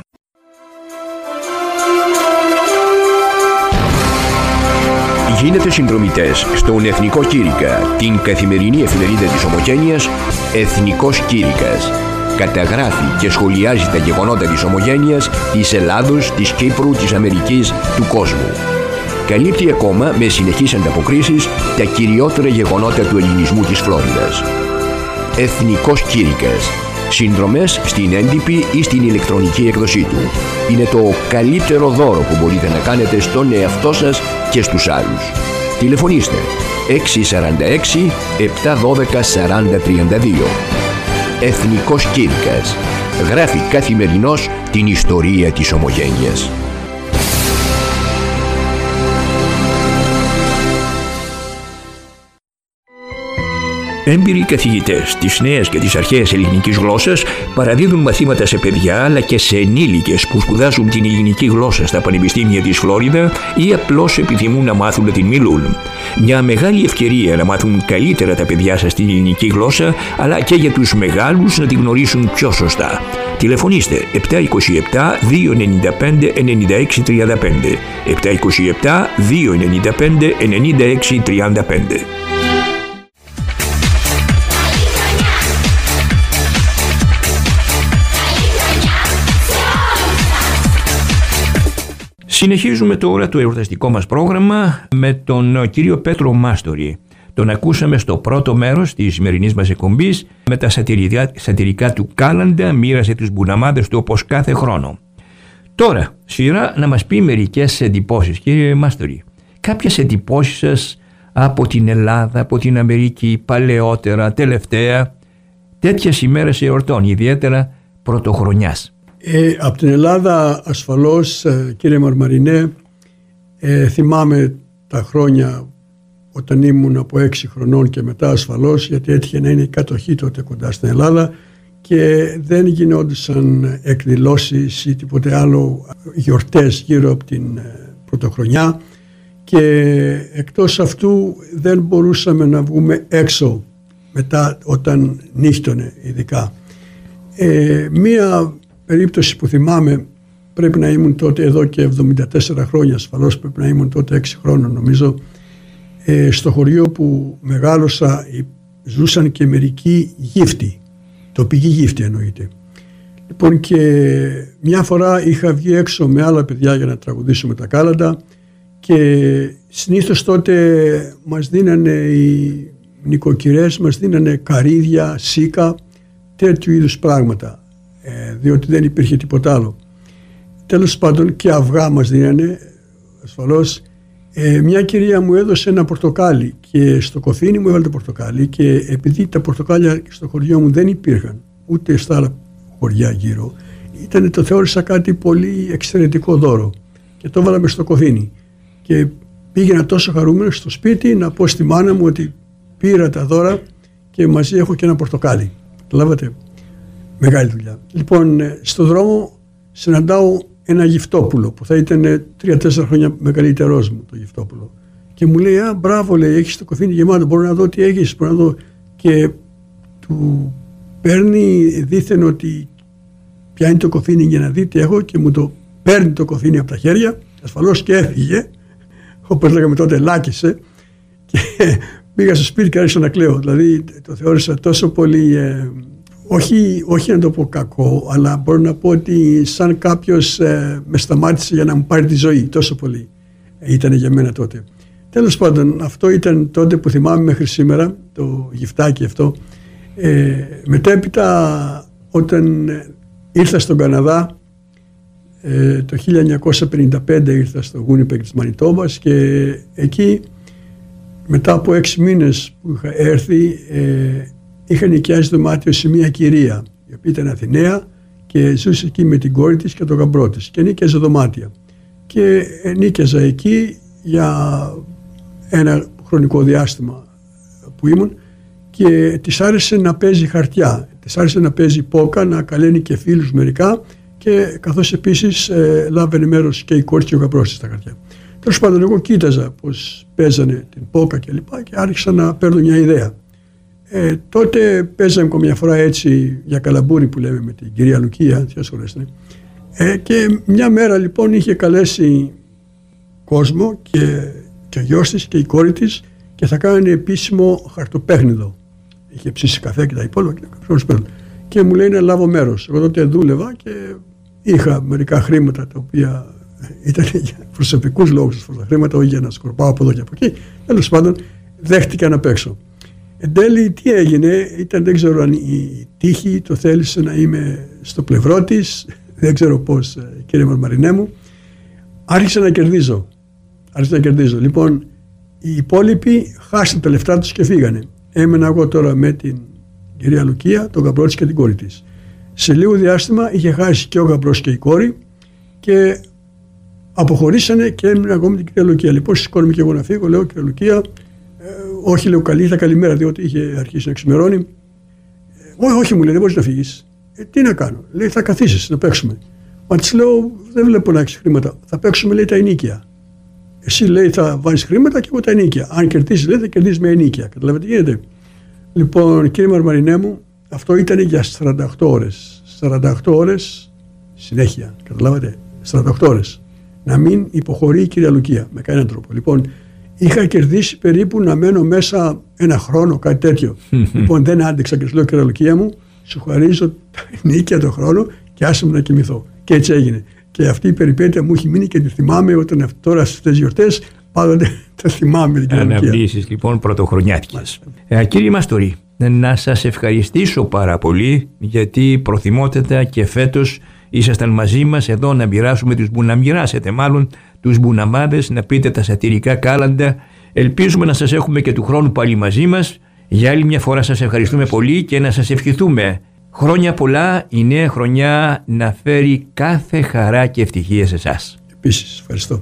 Γίνετε συνδρομητές στον Εθνικό Κήρυκα, την καθημερινή εφημερίδα της Ομογένειας Εθνικός Κήρυκας. Καταγράφει και σχολιάζει τα γεγονότα της Ομογένειας, της Ελλάδος, της Κύπρου, της Αμερικής, του κόσμου. Καλύπτει ακόμα με συνεχείς ανταποκρίσεις τα κυριότερα γεγονότα του ελληνισμού της Φλόριδας. Εθνικός Κήρυκας. Συνδρομές στην έντυπη ή στην ηλεκτρονική έκδοσή του. Είναι το καλύτερο δώρο που μπορείτε να κάνετε στον εαυτό σας και στους άλλους. Τηλεφωνήστε έξι τέσσερα έξι επτά ένα δύο σαράντα τριάντα δύο. Εθνικός Κήρυκας. Γράφει καθημερινώς την ιστορία της Ομογένειας. Έμπειροι καθηγητές της νέας και της αρχαίας ελληνικής γλώσσας παραδίδουν μαθήματα σε παιδιά αλλά και σε ενήλικες που σπουδάζουν την ελληνική γλώσσα στα πανεπιστήμια της Φλόριδα ή απλώς επιθυμούν να μάθουν να την μιλούν. Μια μεγάλη ευκαιρία να μάθουν καλύτερα τα παιδιά σας την ελληνική γλώσσα, αλλά και για τους μεγάλους να την γνωρίσουν πιο σωστά. Τηλεφωνήστε επτά δύο επτά δύο εννιά πέντε εννιά έξι τρία πέντε, επτά δύο επτά δύο εννιά πέντε εννιά έξι τρία πέντε. Συνεχίζουμε τώρα το εορταστικό μας πρόγραμμα με τον κύριο Πέτρο Μάστορη. Τον ακούσαμε στο πρώτο μέρος της σημερινής μας εκπομπής με τα σατυρικά, σατυρικά του κάλαντα, μοίρασε τους μπουναμάδες του όπως κάθε χρόνο. Τώρα, σειρά να μας πει μερικές εντυπώσεις. Κύριε Μάστορη, κάποιες εντυπώσεις σας από την Ελλάδα, από την Αμερική, παλαιότερα, τελευταία, τέτοιες ημέρες εορτών, ιδιαίτερα πρωτοχρονιάς. Ε, από την Ελλάδα ασφαλώς, κύριε Μαρμαρινέ, ε, θυμάμαι τα χρόνια όταν ήμουν από έξι χρονών και μετά ασφαλώς, γιατί έτυχε να είναι η κατοχή τότε κοντά στην Ελλάδα και δεν γινόντουσαν εκδηλώσεις ή τίποτε άλλο, γιορτές γύρω από την πρωτοχρονιά, και εκτός αυτού δεν μπορούσαμε να βγούμε έξω μετά όταν νύχτωνε ειδικά. Ε, μία περίπτωση που θυμάμαι, πρέπει να ήμουν τότε εδώ και εβδομήντα τέσσερα χρόνια, ασφαλώς πρέπει να ήμουν τότε έξι χρόνων νομίζω, ε, στο χωριό που μεγάλωσα ζούσαν και μερικοί γύφτοι, τοπικοί γύφτοι εννοείται. Λοιπόν, και μια φορά είχα βγει έξω με άλλα παιδιά για να τραγουδήσουμε τα κάλαντα και συνήθως τότε μας δίνανε οι νοικοκυρές, μας δίνανε καρύδια, σίκα, τέτοιου είδους πράγματα, ε, διότι δεν υπήρχε τίποτα άλλο. Τέλος πάντων, και αυγά μας δίνανε ασφαλώς. Ε, μια κυρία μου έδωσε ένα πορτοκάλι και στο κοφίνι μου έβαλε το πορτοκάλι, και επειδή τα πορτοκάλια στο χωριό μου δεν υπήρχαν ούτε στα άλλα χωριά γύρω, ήταν, το θεώρησα κάτι πολύ εξαιρετικό δώρο και το έβαλα μες στο κοφίνι και πήγαινα τόσο χαρούμενο στο σπίτι να πω στη μάνα μου ότι πήρα τα δώρα και μαζί έχω και ένα πορτοκάλι. Καταλάβατε, μεγάλη δουλειά. Λοιπόν, στο δρόμο συναντάω ένα γυφτόπουλο που θα ήταν τρία τέσσερα χρόνια μεγαλύτερός μου, το γυφτόπουλο, και μου λέει, α, μπράβο, λέει, έχεις το κοφίνι γεμάτο, μπορώ να δω τι έχεις, μπορώ να δω. Και του παίρνει δήθεν ότι πιάνει το κοφίνι για να δει τι έχω και μου το παίρνει το κοφίνι από τα χέρια, ασφαλώς, και έφυγε, όπως λέγαμε τότε, λάκησε, και πήγα στο σπίτι και άρχισα να κλαίω. Δηλαδή το θεώρησα τόσο πολύ, ε, όχι, όχι να το πω κακό, αλλά μπορώ να πω ότι σαν κάποιος ε, με σταμάτησε για να μου πάρει τη ζωή τόσο πολύ. ήταν για μένα τότε. Τέλος πάντων, αυτό ήταν τότε που θυμάμαι μέχρι σήμερα, το γυφτάκι αυτό. Ε, μετέπειτα, όταν ήρθα στον Καναδά, ε, το χίλια εννιακόσια πενήντα πέντε ήρθα στο Winnipeg της Μανιτόμπας και εκεί, μετά από έξι μήνες που είχα έρθει, ε, είχα νοικιάσει δωμάτιο σε μια κυρία, η οποία ήταν Αθηναία και ζούσε εκεί με την κόρη της και τον γαμπρό της και νίκιαζε δωμάτια. Και νίκιαζα εκεί για ένα χρονικό διάστημα που ήμουν και της άρεσε να παίζει χαρτιά, της άρεσε να παίζει πόκα, να καλένει και φίλους μερικά και καθώς επίσης ε, λάβαινε μέρος και η κόρη και ο γαμπρός της στα χαρτιά. Τέλος πάντων, εγώ κοίταζα πως παίζανε την πόκα και λοιπά και άρχισα να παίρνω μια ιδέα. Ε, τότε παίζαμε καμιά φορά έτσι για καλαμπούρι που λέμε με την κυρία Λουκία, ε, και μια μέρα λοιπόν είχε καλέσει κόσμο και, και ο γιος της και η κόρη της και θα κάνανε επίσημο χαρτοπέχνιδο. Είχε ψήσει καφέ και τα υπόλοιπα και, και μου λέει να λάβω μέρος. Εγώ τότε δούλευα και είχα μερικά χρήματα τα οποία ήταν για προσωπικούς λόγους τα χρήματα, όχι για να σκορπάω από εδώ και από εκεί. Τέλος πάντων, δέχτηκα να παίξω. Εν τέλει, τι έγινε, ήταν, δεν ξέρω αν η τύχη το θέλησε να είμαι στο πλευρό της, δεν ξέρω πώς, κύριε Μαρμαρινέ μου. Άρχισα να κερδίζω. Άρχισα να κερδίζω. Λοιπόν, οι υπόλοιποι χάσαν τα λεφτά τους και φύγανε. Έμενα εγώ τώρα με την κυρία Λουκία, τον γαμπρό της και την κόρη της. Σε λίγο διάστημα είχε χάσει και ο γαμπρός και η κόρη και αποχωρήσανε και έμεινα εγώ με την κυρία Λουκία. Λοιπόν, σηκώνομαι και εγώ να φύγω, λέω, κυρία Λουκία, ε, όχι, λέω, καλή, θα καλημέρα, διότι είχε αρχίσει να ξημερώνει. Ε, όχι, όχι, μου λέει, δεν μπορείς να φύγεις. Ε, τι να κάνω, λέει, θα καθίσεις να παίξουμε. Μα της λέω, δεν βλέπω να έχεις χρήματα. Θα παίξουμε, λέει, τα ενίκια. Εσύ, λέει, θα βάλεις χρήματα και εγώ τα ενίκια. Αν κερδίσεις, λέει, θα κερδίσεις με ενίκια. Καταλαβαίνετε τι γίνεται. Λοιπόν, κύριε Μαρμαρινέ μου, αυτό ήταν για σαράντα οκτώ ώρες. σαράντα οκτώ ώρες συνέχεια. Καταλάβατε. σαράντα οκτώ ώρες. Να μην υποχωρεί η κυρία Λουκία με κανέναν τρόπο. Λοιπόν, είχα κερδίσει περίπου να μένω μέσα ένα χρόνο, κάτι τέτοιο. Λοιπόν, δεν άντεξα και σου λέω, κυρία Λουκία μου, σου χαρίζω τα ενίκια τον χρόνο και άσε μου να κοιμηθώ. Και έτσι έγινε. Και αυτή η περιπέτεια μου έχει μείνει και τη θυμάμαι όταν τώρα στις γιορτές πάντοτε τα θυμάμαι. Αναβλήσεις λοιπόν πρωτοχρονιάτικες. Ε, κύριε Μαστορή, να σας ευχαριστήσω πάρα πολύ γιατί προθυμότατα και φέτος ήσασταν μαζί μας εδώ να μοιράσουμε τους μπου, να μοιράσετε μάλλον τους μπουναμάδες, να πείτε τα σατυρικά κάλαντα. Ελπίζουμε να σας έχουμε και του χρόνου πάλι μαζί μας. Για άλλη μια φορά σας ευχαριστούμε πολύ και να σας ευχηθούμε χρόνια πολλά, η νέα χρονιά να φέρει κάθε χαρά και ευτυχία σε εσάς. Επίσης, ευχαριστώ.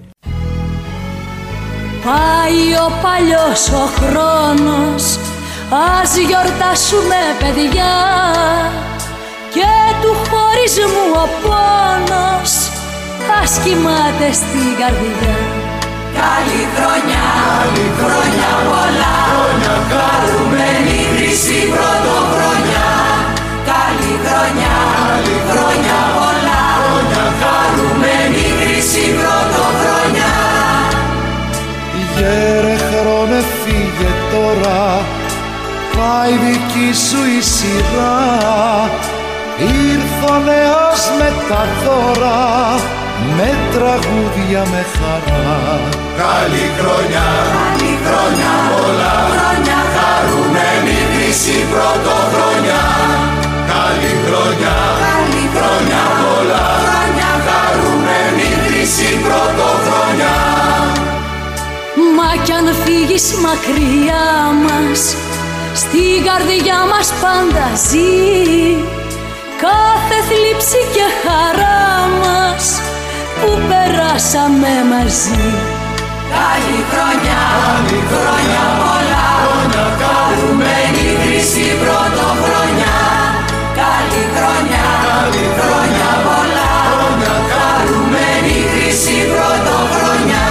Πάει ο παλιός ο χρόνος, ας γιορτάσουμε παιδιά, και του χωρισμού ο πόνος ας κοιμάται στην καρδιά. Καλή χρονιά, καλή χρόνια πολλά, χρόνια χαρούμενη χρυσή πρωτοχρονιά. Καλή χρονιά, καλή χρόνια πολλά, χρόνια χαρούμενη χρυσή πρωτοχρονιά. Γέρε χρόνε φύγε τώρα, πάει δική σου η σειρά. Ήρθ' ο νέος με τα δώρα, με τραγούδια με χαρά. Καλή χρονιά, καλή χρόνια πολλά, χρόνια χαρούμενη χρυσή πρωτοχρονιά. Καλή χρονιά, καλή χρόνια πολλά, χρόνια χαρούμενη χρυσή πρωτοχρονιά. Μα κι αν φύγεις μακριά μας, στην καρδιά μας πάντα ζει κάθε θλίψη και χαρά μας που περάσαμε μαζί. Καλή χρονιά, καλή χρόνια πολλά, χρόνια χαρούμενη χρυσή πρωτοχρονιά. Καλή χρονιά, καλή χρόνια πολλά, χρόνια χαρούμενη χρυσή πρωτοχρονιά.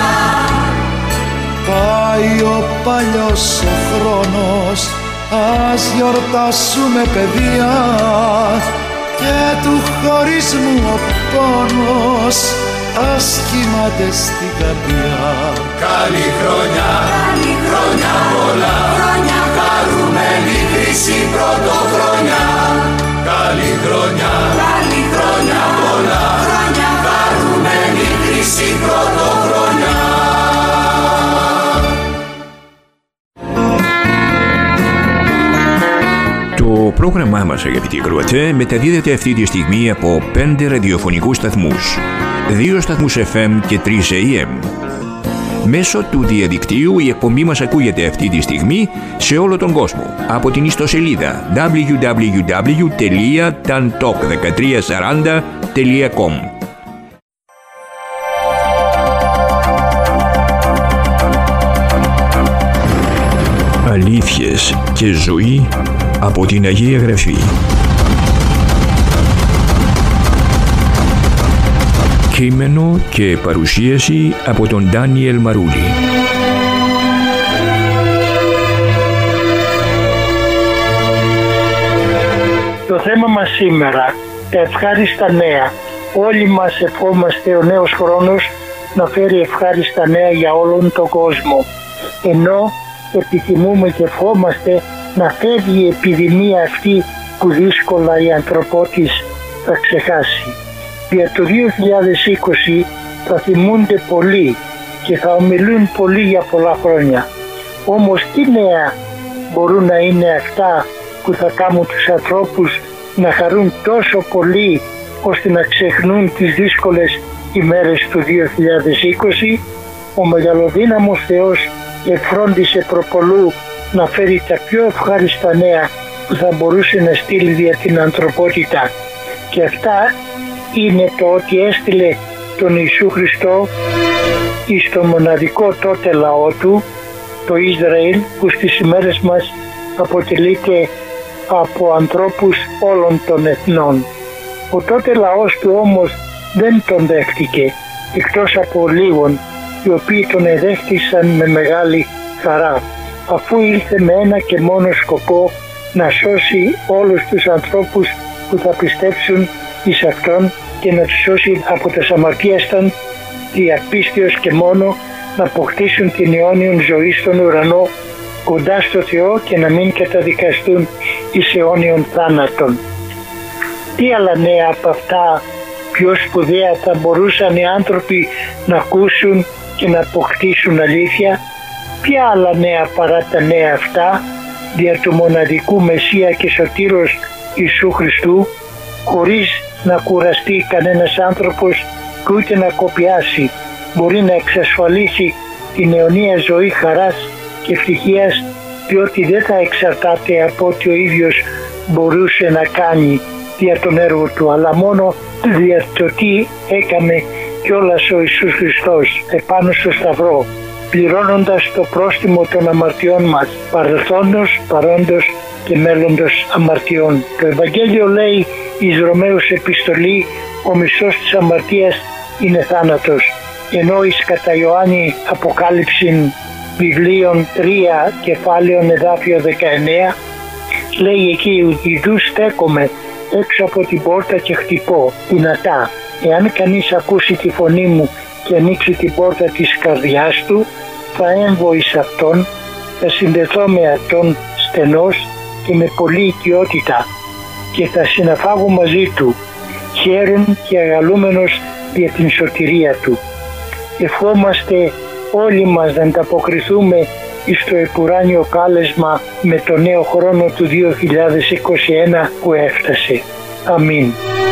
Πάει ο παλιός ο χρόνος, ας γιορτάσουμε παιδιά, και του χωρισμού ο πόνος ας κοιμάται στην καρδιά. Καλή χρονιά, καλή χρόνια πολλά, χρόνια χαρούμενη χρυσή πρωτοχρονιά. Καλή χρονιά, καλή χρόνια πολλά, χρόνια χαρούμενη χρυσή πρωτοχρονιά. πρόγραμμά μας, αγαπητοί ακροατέ, μεταδίδεται αυτή τη στιγμή από πέντε ραδιοφωνικούς σταθμούς, δύο σταθμούς εφ εμ και τρεις έι εμ. Μέσω του διαδικτύου η εκπομπή μας ακούγεται αυτή τη στιγμή σε όλο τον κόσμο από την ιστοσελίδα ντάμπλιου ντάμπλιου ντάμπλιου τελεία ταντοκ δεκατρία σαράντα τελεία κομ. Αλήθειες και ζωή από την Αγία Γραφή. Κείμενο και παρουσίαση από τον Ντάνιελ Μαρούλη. Το θέμα μας σήμερα, τα ευχάριστα νέα. Όλοι μας ευχόμαστε ο νέος χρόνος να φέρει ευχάριστα νέα για όλον τον κόσμο. Ενώ επιθυμούμε και ευχόμαστε να φεύγει η επιδημία αυτή που δύσκολα η ανθρωπότης θα ξεχάσει. Για το δύο χιλιάδες είκοσι θα θυμούνται πολλοί και θα ομιλούν πολύ για πολλά χρόνια. Όμως τι νέα μπορούν να είναι αυτά που θα κάνουν τους ανθρώπους να χαρούν τόσο πολύ ώστε να ξεχνούν τις δύσκολες ημέρες του δύο χιλιάδες είκοσι. Ο μεγαλοδύναμος Θεός εφρόντισε προπολού να φέρει τα πιο ευχάριστα νέα που θα μπορούσε να στείλει δια την ανθρωπότητα. Και αυτά είναι το ότι έστειλε τον Ιησού Χριστό εις το μοναδικό τότε λαό του, το Ισραήλ, που στις ημέρες μας αποτελείται από ανθρώπους όλων των εθνών. Ο τότε λαός του όμως δεν τον δέχτηκε, εκτός από λίγων, οι οποίοι τον εδέχτησαν με μεγάλη χαρά, αφού ήλθε με ένα και μόνο σκοπό να σώσει όλους τους ανθρώπους που θα πιστέψουν εις Αυτόν και να τους σώσει από τα αμαρτίας των, διαπίστεως και μόνο να αποκτήσουν την αιώνιον ζωή στον ουρανό κοντά στο Θεό και να μην καταδικαστούν εις αιώνιον θάνατον. Τι άλλα νέα από αυτά πιο σπουδαία θα μπορούσαν οι άνθρωποι να ακούσουν και να αποκτήσουν αλήθεια? Ποια άλλα νέα παρά τα νέα αυτά δια του μοναδικού Μεσσία και Σωτήρος Ιησού Χριστού, χωρίς να κουραστεί κανένας άνθρωπος και ούτε να κοπιάσει, μπορεί να εξασφαλίσει την αιωνία ζωή χαράς και ευτυχίας, διότι δεν θα εξαρτάται από ό,τι ο ίδιος μπορούσε να κάνει δια τον έργο του, αλλά μόνο δια το τι έκανε κιόλας ο Ιησούς Χριστός επάνω στο Σταυρό, πληρώνοντας το πρόστιμο των αμαρτιών μας, παρελθόντος, παρόντος και μέλλοντος αμαρτιών. Το Ευαγγέλιο λέει εις Ρωμαίους επιστολή, ο μισθός της αμαρτίας είναι θάνατος, ενώ εις κατά Ιωάννη Αποκάλυψην βιβλίων τρία κεφάλαιων εδάφιο δεκαεννέα λέει εκεί, ιδού στέκομαι έξω από την πόρτα και χτυπώ δυνατά. Εάν κανείς ακούσει τη φωνή μου και ανοίξει την πόρτα της καρδιάς του, θα έμβω εις αυτόν, θα συνδεθώ με αυτόν στενός και με πολλή οικειότητα και θα συναφάγω μαζί του, χαίρον και αγαλούμενος για την σωτηρία του. Ευχόμαστε όλοι μας να ανταποκριθούμε εις το επουράνιο κάλεσμα με το νέο χρόνο του δύο χιλιάδες είκοσι ένα που έφτασε. Αμήν.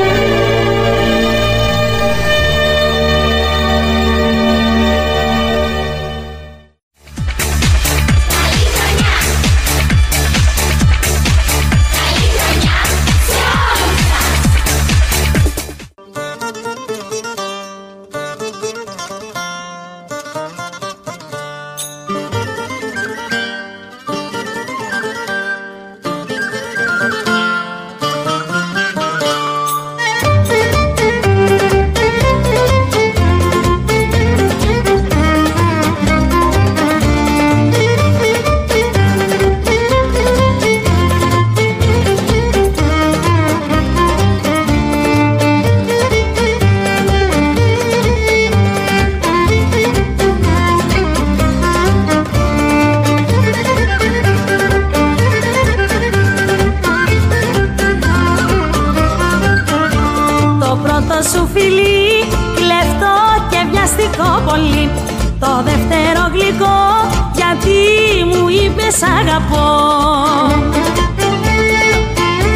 σου φιλί, κλεφτό και βιαστικό πολύ. Το δεύτερο γλυκό, γιατί μου είπες αγαπώ.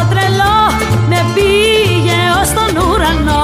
τρελό με πήγε ως τον ουρανό.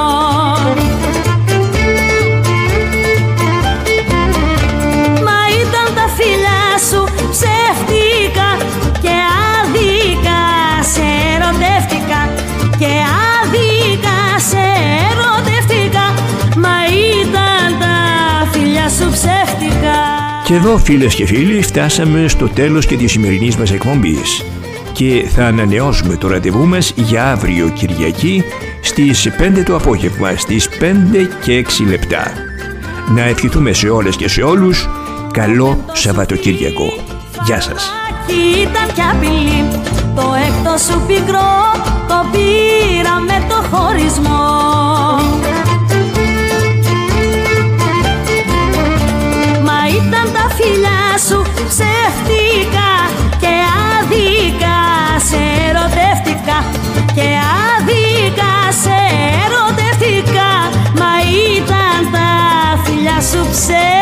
Μα ήταν τα φιλιά σου ψεύτικα και άδικα σε ερωτεύτηκα, και άδικα σε ερωτεύτηκα, μα ήταν τα φιλιά σου ψεύτικα. Και εδώ, φίλες και φίλοι, φτάσαμε στο τέλος και της σημερινής μας εκπομπής και θα ανανεώσουμε το ραντεβού μας για αύριο Κυριακή στις πέντε το απόγευμα, στις πέντε και έξι λεπτά. Να ευχηθούμε σε όλες και σε όλους καλό Σαββατοκύριακο. Γεια σας. Ήταν κι απειλή, το έκτο σου πικρό το πήρα με το χωρισμό. Μα ήταν τα φιλιά σου ψεύτικα και άδικα σε ερωτεύτηκα, και άδικα σε ερωτεύτηκα, μα ήταν τα φιλιά σου ψεύτικα.